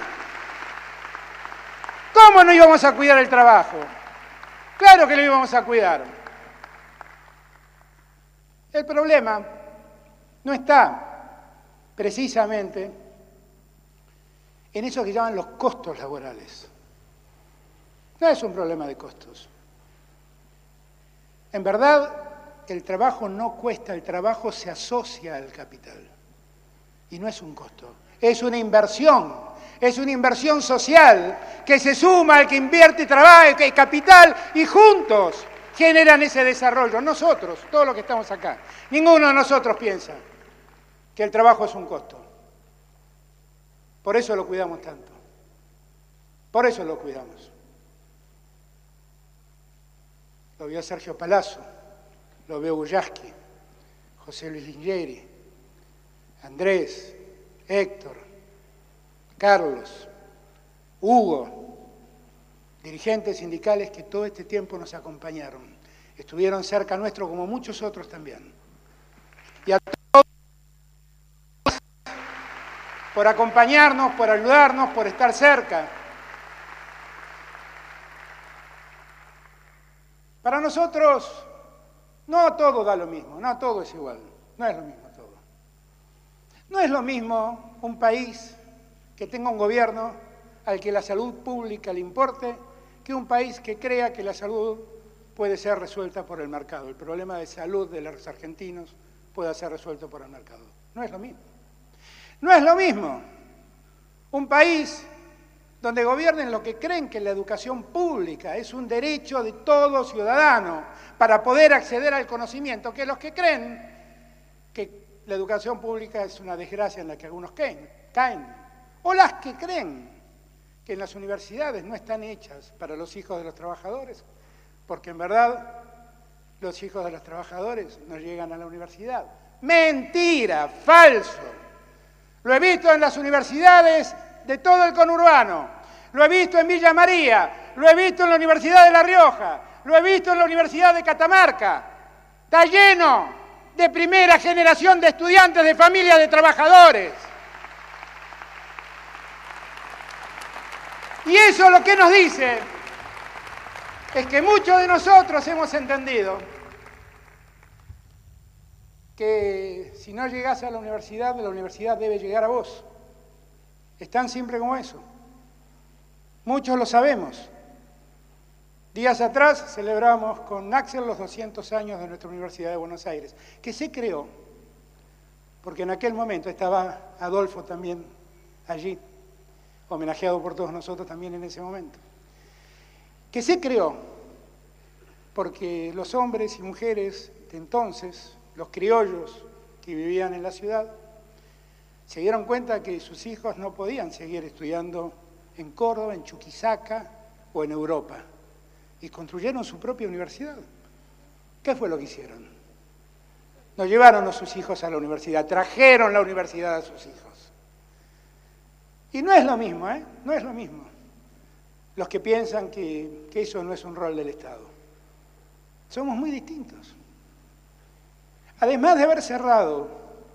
¿Cómo no íbamos a cuidar el trabajo? Claro que lo íbamos a cuidar. El problema no está precisamente en eso que llaman los costos laborales. No es un problema de costos. En verdad, el trabajo no cuesta, el trabajo se asocia al capital. Y no es un costo, es una inversión, es una inversión social que se suma al que invierte y trabaja, que capital, y juntos generan ese desarrollo. Nosotros, todos los que estamos acá, ninguno de nosotros piensa que el trabajo es un costo. Por eso lo cuidamos tanto. Por eso lo cuidamos. Lo vio Sergio Palazzo. Lo veo Bullaski, José Luis Lingieri, Andrés, Héctor, Carlos, Hugo, dirigentes sindicales que todo este tiempo nos acompañaron. Estuvieron cerca nuestro como muchos otros también. Y a todos por acompañarnos, por ayudarnos, por estar cerca. Para nosotros, no todo da lo mismo, no todo es igual, no es lo mismo todo. No es lo mismo un país que tenga un gobierno al que la salud pública le importe que un país que crea que la salud puede ser resuelta por el mercado. El problema de salud de los argentinos puede ser resuelto por el mercado. No es lo mismo. No es lo mismo un país donde gobiernen los que creen que la educación pública es un derecho de todo ciudadano para poder acceder al conocimiento, que los que creen que la educación pública es una desgracia en la que algunos caen, caen, o las que creen que en las universidades no están hechas para los hijos de los trabajadores, porque en verdad los hijos de los trabajadores no llegan a la universidad. ¡Mentira! ¡Falso! Lo he visto en las universidades de todo el conurbano, lo he visto en Villa María, lo he visto en la Universidad de La Rioja, lo he visto en la Universidad de Catamarca. Está lleno de primera generación de estudiantes de familias de trabajadores. Y eso lo que nos dice es que muchos de nosotros hemos entendido que si no llegás a la universidad, la universidad debe llegar a vos. Es tan simple como eso. Muchos lo sabemos. Días atrás celebramos con Axel los doscientos años de nuestra Universidad de Buenos Aires, que se creó, porque en aquel momento estaba Adolfo también allí, homenajeado por todos nosotros también en ese momento, que se creó porque los hombres y mujeres de entonces, los criollos que vivían en la ciudad, se dieron cuenta que sus hijos no podían seguir estudiando en Córdoba, en Chuquisaca o en Europa, y construyeron su propia universidad. ¿Qué fue lo que hicieron? No llevaron a sus hijos a la universidad, trajeron la universidad a sus hijos. Y no es lo mismo, ¿eh? No es lo mismo. Los que piensan que, que eso no es un rol del Estado. Somos muy distintos. Además de haber cerrado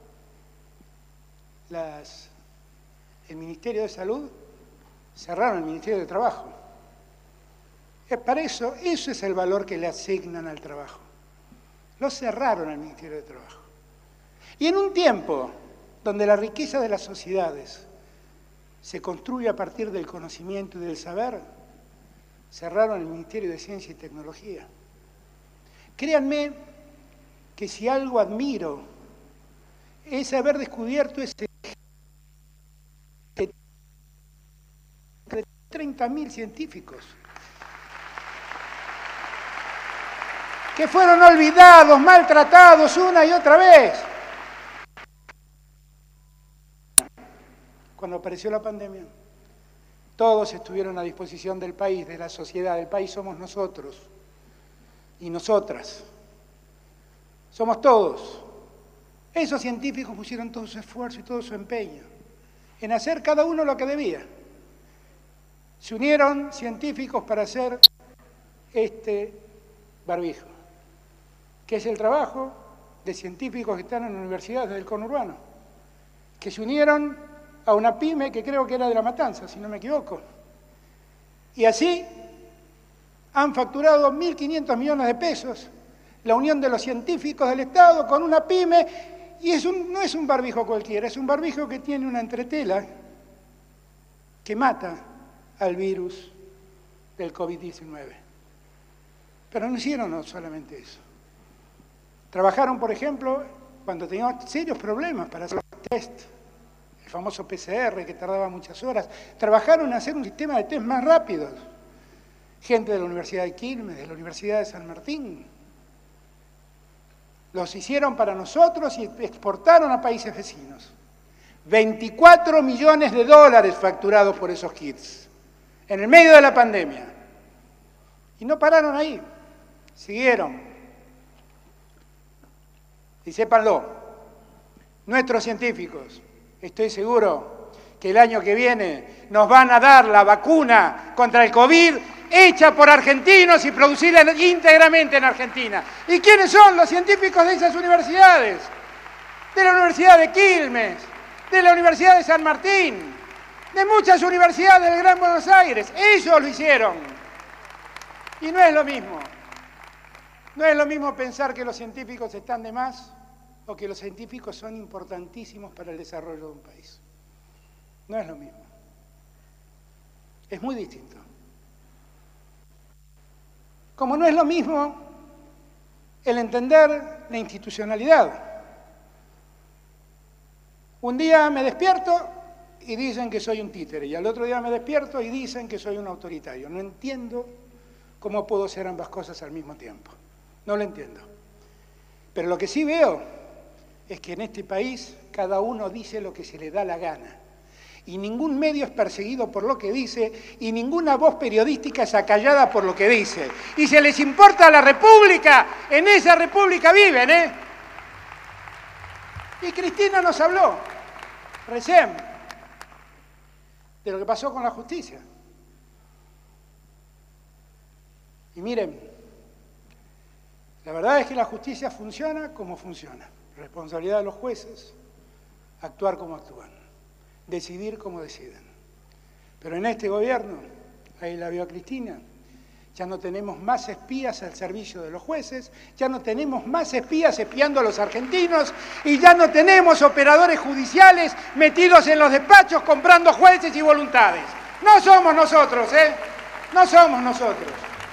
las, el Ministerio de Salud, cerraron el Ministerio de Trabajo. Para eso, eso es el valor que le asignan al trabajo. Lo cerraron al Ministerio de Trabajo. Y en un tiempo donde la riqueza de las sociedades se construye a partir del conocimiento y del saber, cerraron el Ministerio de Ciencia y Tecnología. Créanme que si algo admiro es haber descubierto ese de treinta mil científicos que fueron olvidados, maltratados una y otra vez. Cuando apareció la pandemia, todos estuvieron a disposición del país, de la sociedad. El país somos nosotros y nosotras. Somos todos. Esos científicos pusieron todo su esfuerzo y todo su empeño en hacer cada uno lo que debía. Se unieron científicos para hacer este barbijo, que es el trabajo de científicos que están en universidades del conurbano, que se unieron a una pyme que creo que era de La Matanza, si no me equivoco. Y así han facturado mil quinientos millones de pesos la unión de los científicos del Estado con una pyme, y es un, no es un barbijo cualquiera, es un barbijo que tiene una entretela que mata al virus del COVID diecinueve. Pero no hicieron no solamente eso. Trabajaron, por ejemplo, cuando teníamos serios problemas para hacer los test, el famoso P C R que tardaba muchas horas, trabajaron en hacer un sistema de test más rápidos. Gente de la Universidad de Quilmes, de la Universidad de San Martín. Los hicieron para nosotros y exportaron a países vecinos. veinticuatro millones de dólares facturados por esos kits, en el medio de la pandemia. Y no pararon ahí, siguieron. Y sépanlo, nuestros científicos, estoy seguro que el año que viene nos van a dar la vacuna contra el COVID hecha por argentinos y producida íntegramente en Argentina. ¿Y quiénes son los científicos de esas universidades? De la Universidad de Quilmes, de la Universidad de San Martín, de muchas universidades del Gran Buenos Aires. Ellos lo hicieron. Y no es lo mismo. No es lo mismo pensar que los científicos están de más o que los científicos son importantísimos para el desarrollo de un país. No es lo mismo. Es muy distinto. Como no es lo mismo el entender la institucionalidad. Un día me despierto y dicen que soy un títere, y al otro día me despierto y dicen que soy un autoritario. No entiendo cómo puedo ser ambas cosas al mismo tiempo. No lo entiendo. Pero lo que sí veo es que en este país cada uno dice lo que se le da la gana. Y ningún medio es perseguido por lo que dice, y ninguna voz periodística es acallada por lo que dice. Y si les importa la República, en esa República viven, ¿eh? Y Cristina nos habló, recién, de lo que pasó con la justicia. Y miren, la verdad es que la justicia funciona como funciona. Responsabilidad de los jueces, actuar como actúan, decidir como deciden. Pero en este gobierno, ahí la vio Cristina, ya no tenemos más espías al servicio de los jueces, ya no tenemos más espías espiando a los argentinos y ya no tenemos operadores judiciales metidos en los despachos comprando jueces y voluntades. No somos nosotros, ¿eh? No somos nosotros.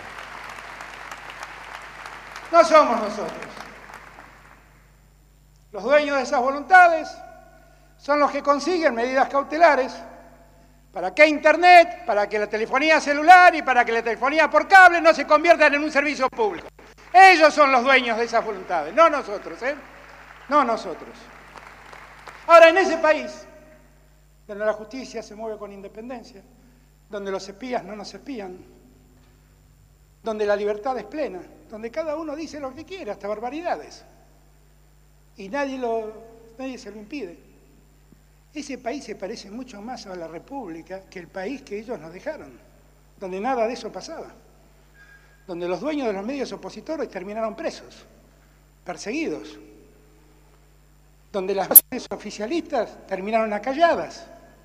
No somos nosotros. Los dueños de esas voluntades son los que consiguen medidas cautelares. ¿Para qué Internet? Para que la telefonía celular y para que la telefonía por cable no se conviertan en un servicio público. Ellos son los dueños de esas voluntades, no nosotros, ¿eh? No nosotros. Ahora, en ese país, donde la justicia se mueve con independencia, donde los espías no nos espían, donde la libertad es plena, donde cada uno dice lo que quiere, hasta barbaridades, y nadie, lo, nadie se lo impide. Ese país se parece mucho más a la República que el país que ellos nos dejaron, donde nada de eso pasaba, donde los dueños de los medios opositores terminaron presos, perseguidos, donde las voces oficialistas terminaron acalladas.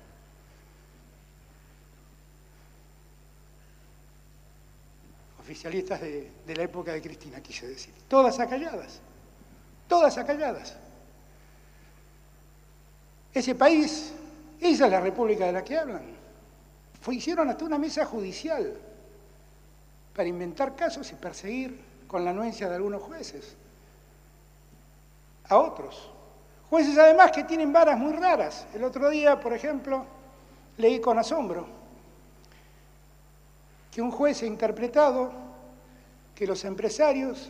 Oficialistas de, de la época de Cristina, quise decir. Todas acalladas, todas acalladas. Ese país, esa es la república de la que hablan. Fue, hicieron hasta una mesa judicial para inventar casos y perseguir con la anuencia de algunos jueces a otros. Jueces además que tienen varas muy raras. El otro día, por ejemplo, leí con asombro que un juez ha interpretado que los empresarios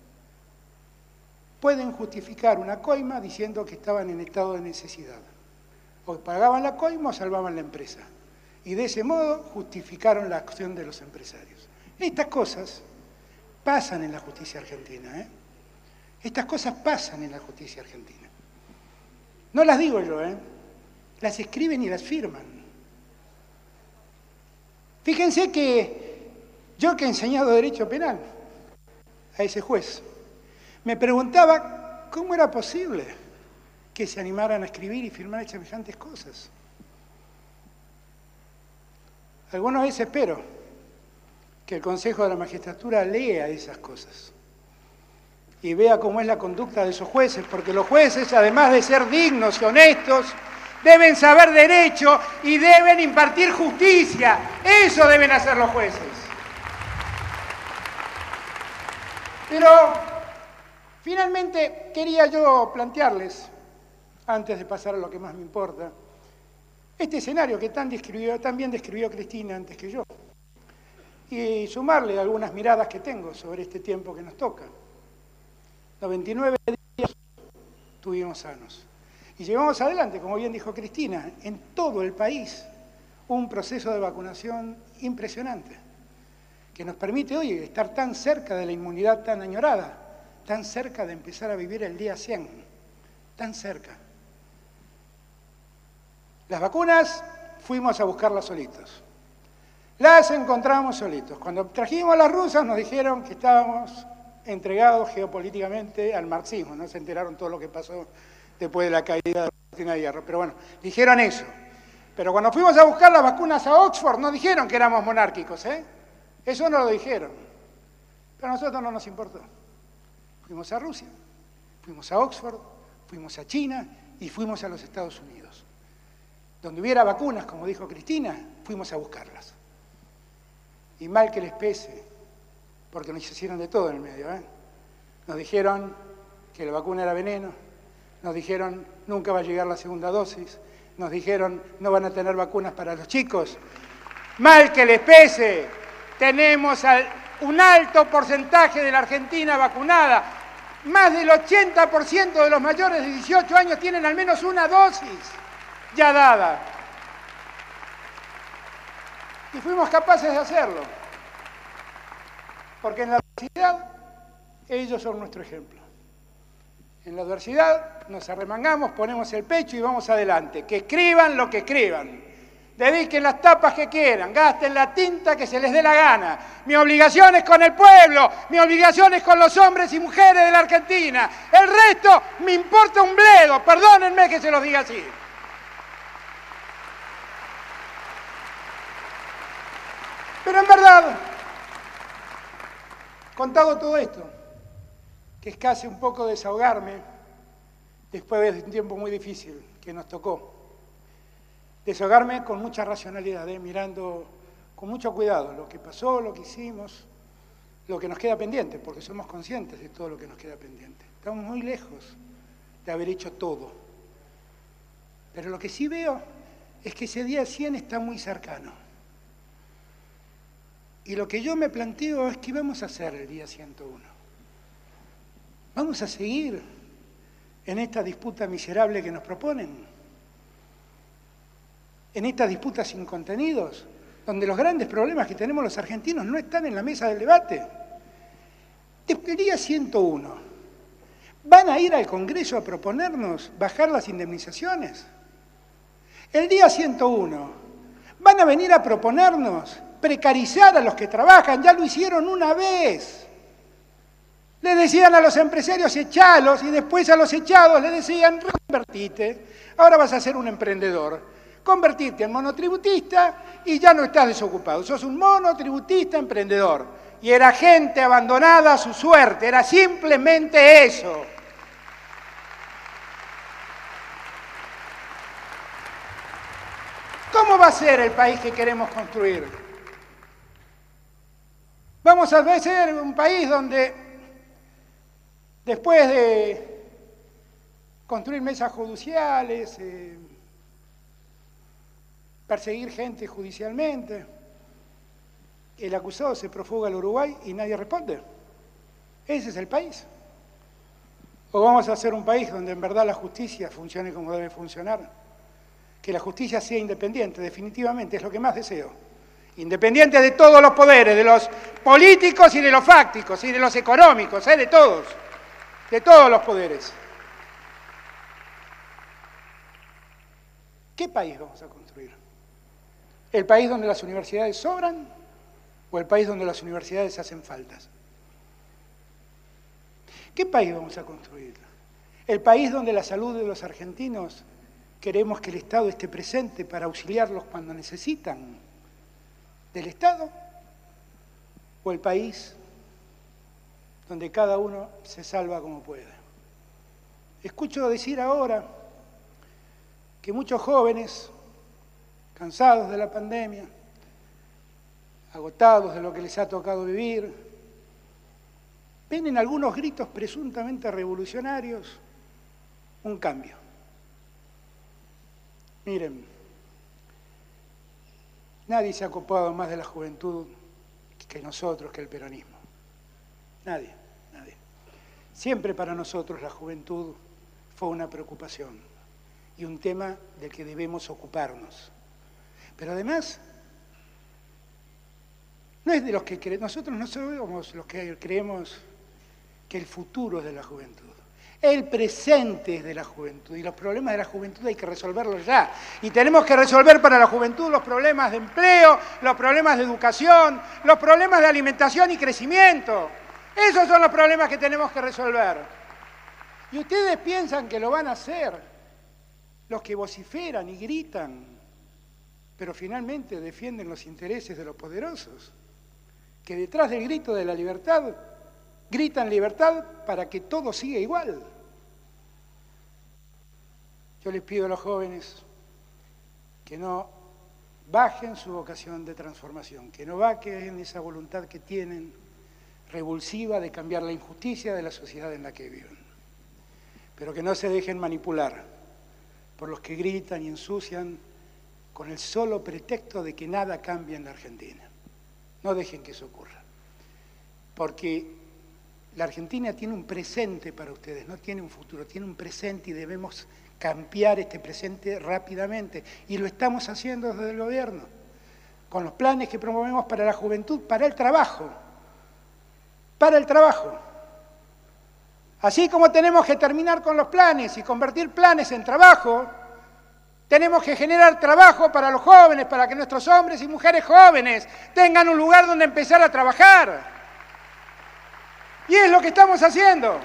pueden justificar una coima diciendo que estaban en estado de necesidad. O pagaban la coima o salvaban la empresa. Y de ese modo justificaron la acción de los empresarios. Estas cosas pasan en la justicia argentina, ¿eh? Estas cosas pasan en la justicia argentina. No las digo yo, ¿eh? Las escriben y las firman. Fíjense que yo que he enseñado Derecho Penal a ese juez, me preguntaba cómo era posible que se animaran a escribir y firmar semejantes cosas. Algunas veces espero que el Consejo de la Magistratura lea esas cosas y vea cómo es la conducta de esos jueces, porque los jueces, además de ser dignos y honestos, deben saber derecho y deben impartir justicia. Eso deben hacer los jueces. Pero finalmente quería yo plantearles, antes de pasar a lo que más me importa, este escenario que tan, describió, tan bien describió Cristina antes que yo, y sumarle algunas miradas que tengo sobre este tiempo que nos toca. noventa y nueve días estuvimos sanos. Y llevamos adelante, como bien dijo Cristina, en todo el país un proceso de vacunación impresionante, que nos permite hoy estar tan cerca de la inmunidad tan añorada, tan cerca de empezar a vivir el día cien, tan cerca. Las vacunas fuimos a buscarlas solitos. Las encontramos solitos. Cuando trajimos a las rusas nos dijeron que estábamos entregados geopolíticamente al marxismo. No se enteraron todo lo que pasó después de la caída de la cortina de hierro. Pero bueno, dijeron eso. Pero cuando fuimos a buscar las vacunas a Oxford nos dijeron que éramos monárquicos, ¿eh? Eso no lo dijeron. Pero a nosotros no nos importó. Fuimos a Rusia, fuimos a Oxford, fuimos a China y fuimos a los Estados Unidos. Donde hubiera vacunas, como dijo Cristina, fuimos a buscarlas. Y mal que les pese, porque nos hicieron de todo en el medio, ¿eh? Nos dijeron que la vacuna era veneno, nos dijeron nunca va a llegar la segunda dosis, nos dijeron no van a tener vacunas para los chicos. Mal que les pese, tenemos al, un alto porcentaje de la Argentina vacunada. Más del ochenta por ciento de los mayores de dieciocho años tienen al menos una dosis ya dada. Y fuimos capaces de hacerlo. Porque en la adversidad, ellos son nuestro ejemplo. En la adversidad nos arremangamos, ponemos el pecho y vamos adelante. Que escriban lo que escriban. dediquen las tapas que quieran, gasten la tinta que se les dé la gana. Mi obligación es con el pueblo, mi obligación es con los hombres y mujeres de la Argentina. El resto me importa un bledo, perdónenme que se los diga así. Pero en verdad, contado todo esto, que es casi un poco desahogarme, después de un tiempo muy difícil que nos tocó, desahogarme con mucha racionalidad, ¿eh? Mirando con mucho cuidado lo que pasó, lo que hicimos, lo que nos queda pendiente, porque somos conscientes de todo lo que nos queda pendiente. Estamos muy lejos de haber hecho todo. Pero lo que sí veo es que ese día cien está muy cercano. Y lo que yo me planteo es, ¿qué vamos a hacer el día ciento uno? ¿Vamos a seguir en esta disputa miserable que nos proponen? En esta disputa sin contenidos, donde los grandes problemas que tenemos los argentinos no están en la mesa del debate. El día ciento uno, ¿van a ir al Congreso a proponernos bajar las indemnizaciones? El día ciento uno, ¿van a venir a proponernos precarizar a los que trabajan? Ya lo hicieron una vez. Le decían a los empresarios, echalos, y después a los echados le decían, reconvertite, ahora vas a ser un emprendedor. Convertirte en monotributista y ya no estás desocupado. Sos un monotributista emprendedor. Y era gente abandonada a su suerte, era simplemente eso. ¿Cómo va a ser el país que queremos construir? Vamos a ser un país donde, después de construir mesas judiciales, eh, perseguir gente judicialmente, el acusado se profuga al Uruguay y nadie responde. Ese es el país. ¿O vamos a ser un país donde en verdad la justicia funcione como debe funcionar? Que la justicia sea independiente, definitivamente, es lo que más deseo. Independiente de todos los poderes, de los políticos y de los fácticos, y de los económicos, ¿eh? de todos, de todos los poderes. ¿Qué país vamos a construir? ¿El país donde las universidades sobran o el país donde las universidades hacen faltas? ¿Qué país vamos a construir? ¿El país donde la salud de los argentinos queremos que el Estado esté presente para auxiliarlos cuando necesitan del Estado? ¿O el país donde cada uno se salva como puede? Escucho decir ahora que muchos jóvenes, cansados de la pandemia, agotados de lo que les ha tocado vivir, ven en algunos gritos presuntamente revolucionarios un cambio. Miren, nadie se ha ocupado más de la juventud que nosotros, que el peronismo. Nadie, nadie. Siempre para nosotros la juventud fue una preocupación y un tema del que debemos ocuparnos. Pero además, no es de los que creemos, nosotros no somos los que creemos que el futuro es de la juventud. El presente es de la juventud y los problemas de la juventud hay que resolverlos ya. Y tenemos que resolver para la juventud los problemas de empleo, los problemas de educación, los problemas de alimentación y crecimiento. Esos son los problemas que tenemos que resolver. Y ustedes piensan que lo van a hacer los que vociferan y gritan, pero finalmente defienden los intereses de los poderosos, que detrás del grito de la libertad, gritan libertad para que todo siga igual. Yo les pido a los jóvenes que no bajen su vocación de transformación, que no bajen esa voluntad que tienen revulsiva de cambiar la injusticia de la sociedad en la que viven, pero que no se dejen manipular por los que gritan y ensucian con el solo pretexto de que nada cambia en la Argentina. No dejen que eso ocurra, porque la Argentina tiene un presente para ustedes, no tiene un futuro, tiene un presente y debemos cambiar este presente rápidamente. Y lo estamos haciendo desde el gobierno, con los planes que promovemos para la juventud, para el trabajo, para el trabajo. Así como tenemos que terminar con los planes y convertir planes en trabajo, Tenemos que generar trabajo para los jóvenes, para que nuestros hombres y mujeres jóvenes tengan un lugar donde empezar a trabajar. Y es lo que estamos haciendo.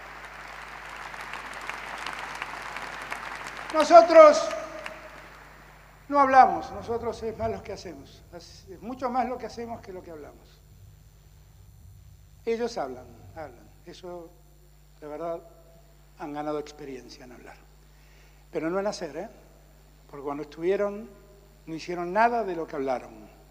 Nosotros no hablamos, nosotros es más lo que hacemos. Es mucho más lo que hacemos que lo que hablamos. Ellos hablan, hablan. Eso, de verdad, han ganado experiencia en hablar. Pero no en hacer, ¿eh? Porque cuando estuvieron, no hicieron nada de lo que hablaron.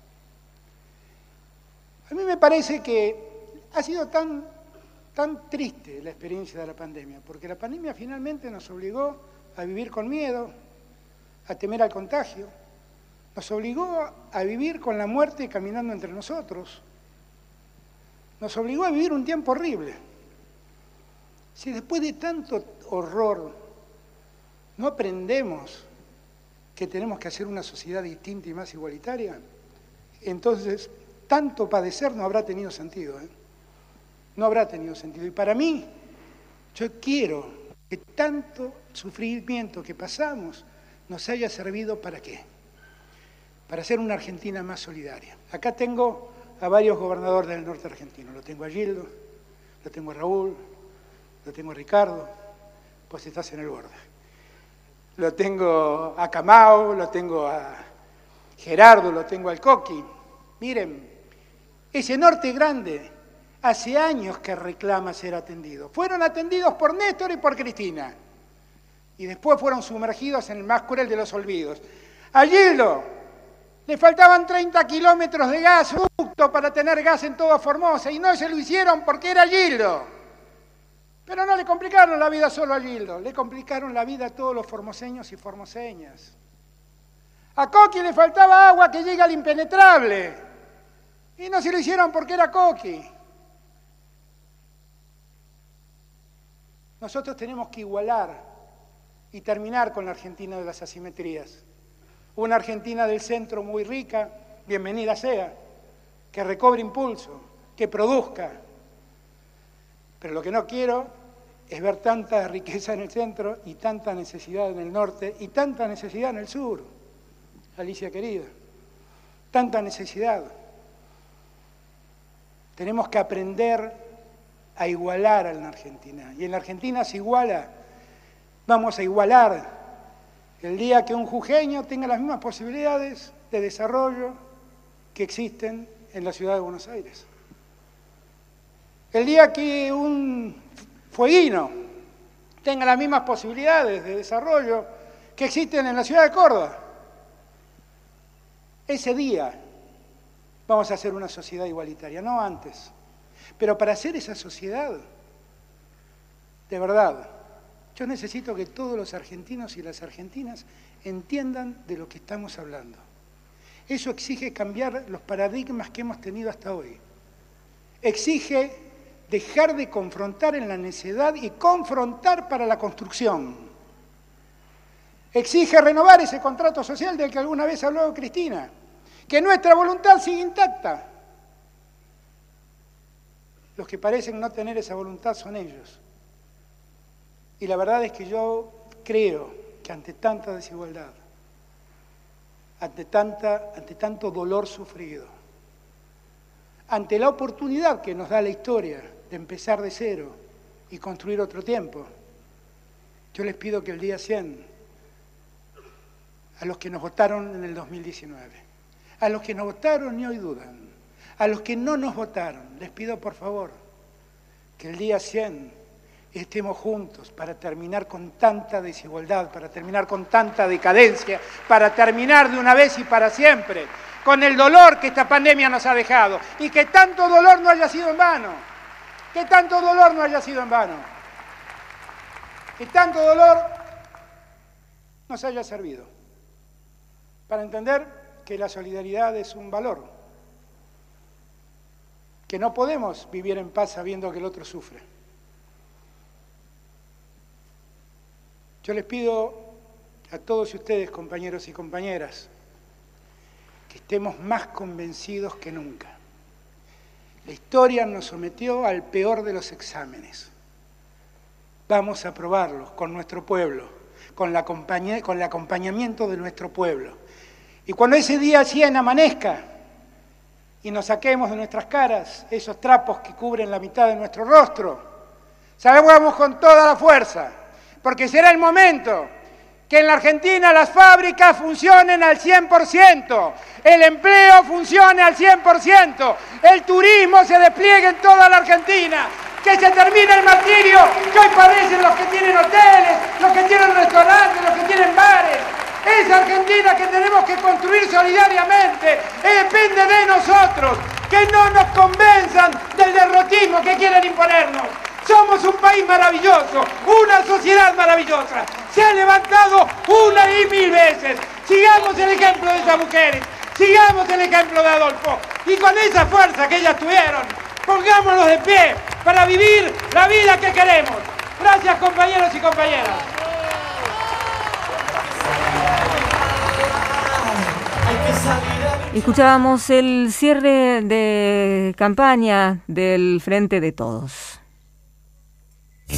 A mí me parece que ha sido tan, tan triste la experiencia de la pandemia, porque la pandemia finalmente nos obligó a vivir con miedo, a temer al contagio, nos obligó a vivir con la muerte caminando entre nosotros, nos obligó a vivir un tiempo horrible. Si después de tanto horror no aprendemos que tenemos que hacer una sociedad distinta y más igualitaria, entonces tanto padecer no habrá tenido sentido, ¿eh? No habrá tenido sentido. Y para mí, yo quiero que tanto sufrimiento que pasamos nos haya servido ¿para qué? Para hacer una Argentina más solidaria. Acá tengo a varios gobernadores del norte argentino. Lo tengo a Gildo, lo tengo a Raúl, lo tengo a Ricardo, pues estás en el borde. Lo tengo a Camao, lo tengo a Gerardo, lo tengo al Coqui. Miren, ese norte grande hace años que reclama ser atendido. Fueron atendidos por Néstor y por Cristina. Y después fueron sumergidos en el más cruel de los olvidos. A Gildo le faltaban treinta kilómetros de gasoducto para tener gas en toda Formosa y no se lo hicieron porque era Gildo. Pero no le complicaron la vida solo a Gildo, le complicaron la vida a todos los formoseños y formoseñas. A Coqui le faltaba agua que llega al impenetrable y no se lo hicieron porque era Coqui. Nosotros tenemos que igualar y terminar con la Argentina de las asimetrías. Una Argentina del centro muy rica, bienvenida sea, que recobre impulso, que produzca. Pero lo que no quiero es ver tanta riqueza en el centro y tanta necesidad en el norte y tanta necesidad en el sur. Alicia querida, tanta necesidad. Tenemos que aprender a igualar en la Argentina. Y en la Argentina se iguala, vamos a igualar el día que un jujeño tenga las mismas posibilidades de desarrollo que existen en la ciudad de Buenos Aires. El día que un fueguino tenga las mismas posibilidades de desarrollo que existen en la ciudad de Córdoba. Ese día vamos a hacer una sociedad igualitaria, no antes. Pero para hacer esa sociedad, de verdad, yo necesito que todos los argentinos y las argentinas entiendan de lo que estamos hablando. Eso exige cambiar los paradigmas que hemos tenido hasta hoy. Exige dejar de confrontar en la necedad y confrontar para la construcción. Exige renovar ese contrato social del que alguna vez habló Cristina, que nuestra voluntad sigue intacta. Los que parecen no tener esa voluntad son ellos. Y la verdad es que yo creo que ante tanta desigualdad, ante, tanta, ante tanto dolor sufrido, ante la oportunidad que nos da la historia de empezar de cero y construir otro tiempo, yo les pido que el día cien, a los que nos votaron en el dos mil diecinueve, a los que nos votaron y hoy dudan, a los que no nos votaron, les pido por favor que el día cien estemos juntos para terminar con tanta desigualdad, para terminar con tanta decadencia, para terminar de una vez y para siempre con el dolor que esta pandemia nos ha dejado y que tanto dolor no haya sido en vano, que tanto dolor no haya sido en vano, que tanto dolor nos haya servido para entender que la solidaridad es un valor, que no podemos vivir en paz sabiendo que el otro sufre. Yo les pido a todos ustedes, compañeros y compañeras, que estemos más convencidos que nunca. La historia nos sometió al peor de los exámenes. Vamos a probarlos con nuestro pueblo, con, la compañía, con el acompañamiento de nuestro pueblo. Y cuando ese día cien amanezca y nos saquemos de nuestras caras esos trapos que cubren la mitad de nuestro rostro, salgamos con toda la fuerza, porque será el momento que en la Argentina las fábricas funcionen al cien por ciento, el empleo funcione al cien por ciento, el turismo se despliegue en toda la Argentina, que se termine el martirio que hoy padecen los que tienen hoteles, los que tienen restaurantes, los que tienen bares. Esa Argentina que tenemos que construir solidariamente, y depende de nosotros, que no nos convenzan del derrotismo que quieren imponernos. Somos un país maravilloso, una sociedad maravillosa. Se ha levantado una y mil veces. Sigamos el ejemplo de esas mujeres, sigamos el ejemplo de Adolfo. Y con esa fuerza que ellas tuvieron, pongámonos de pie para vivir la vida que queremos. Gracias, compañeros y compañeras. Escuchábamos el cierre de campaña del Frente de Todos.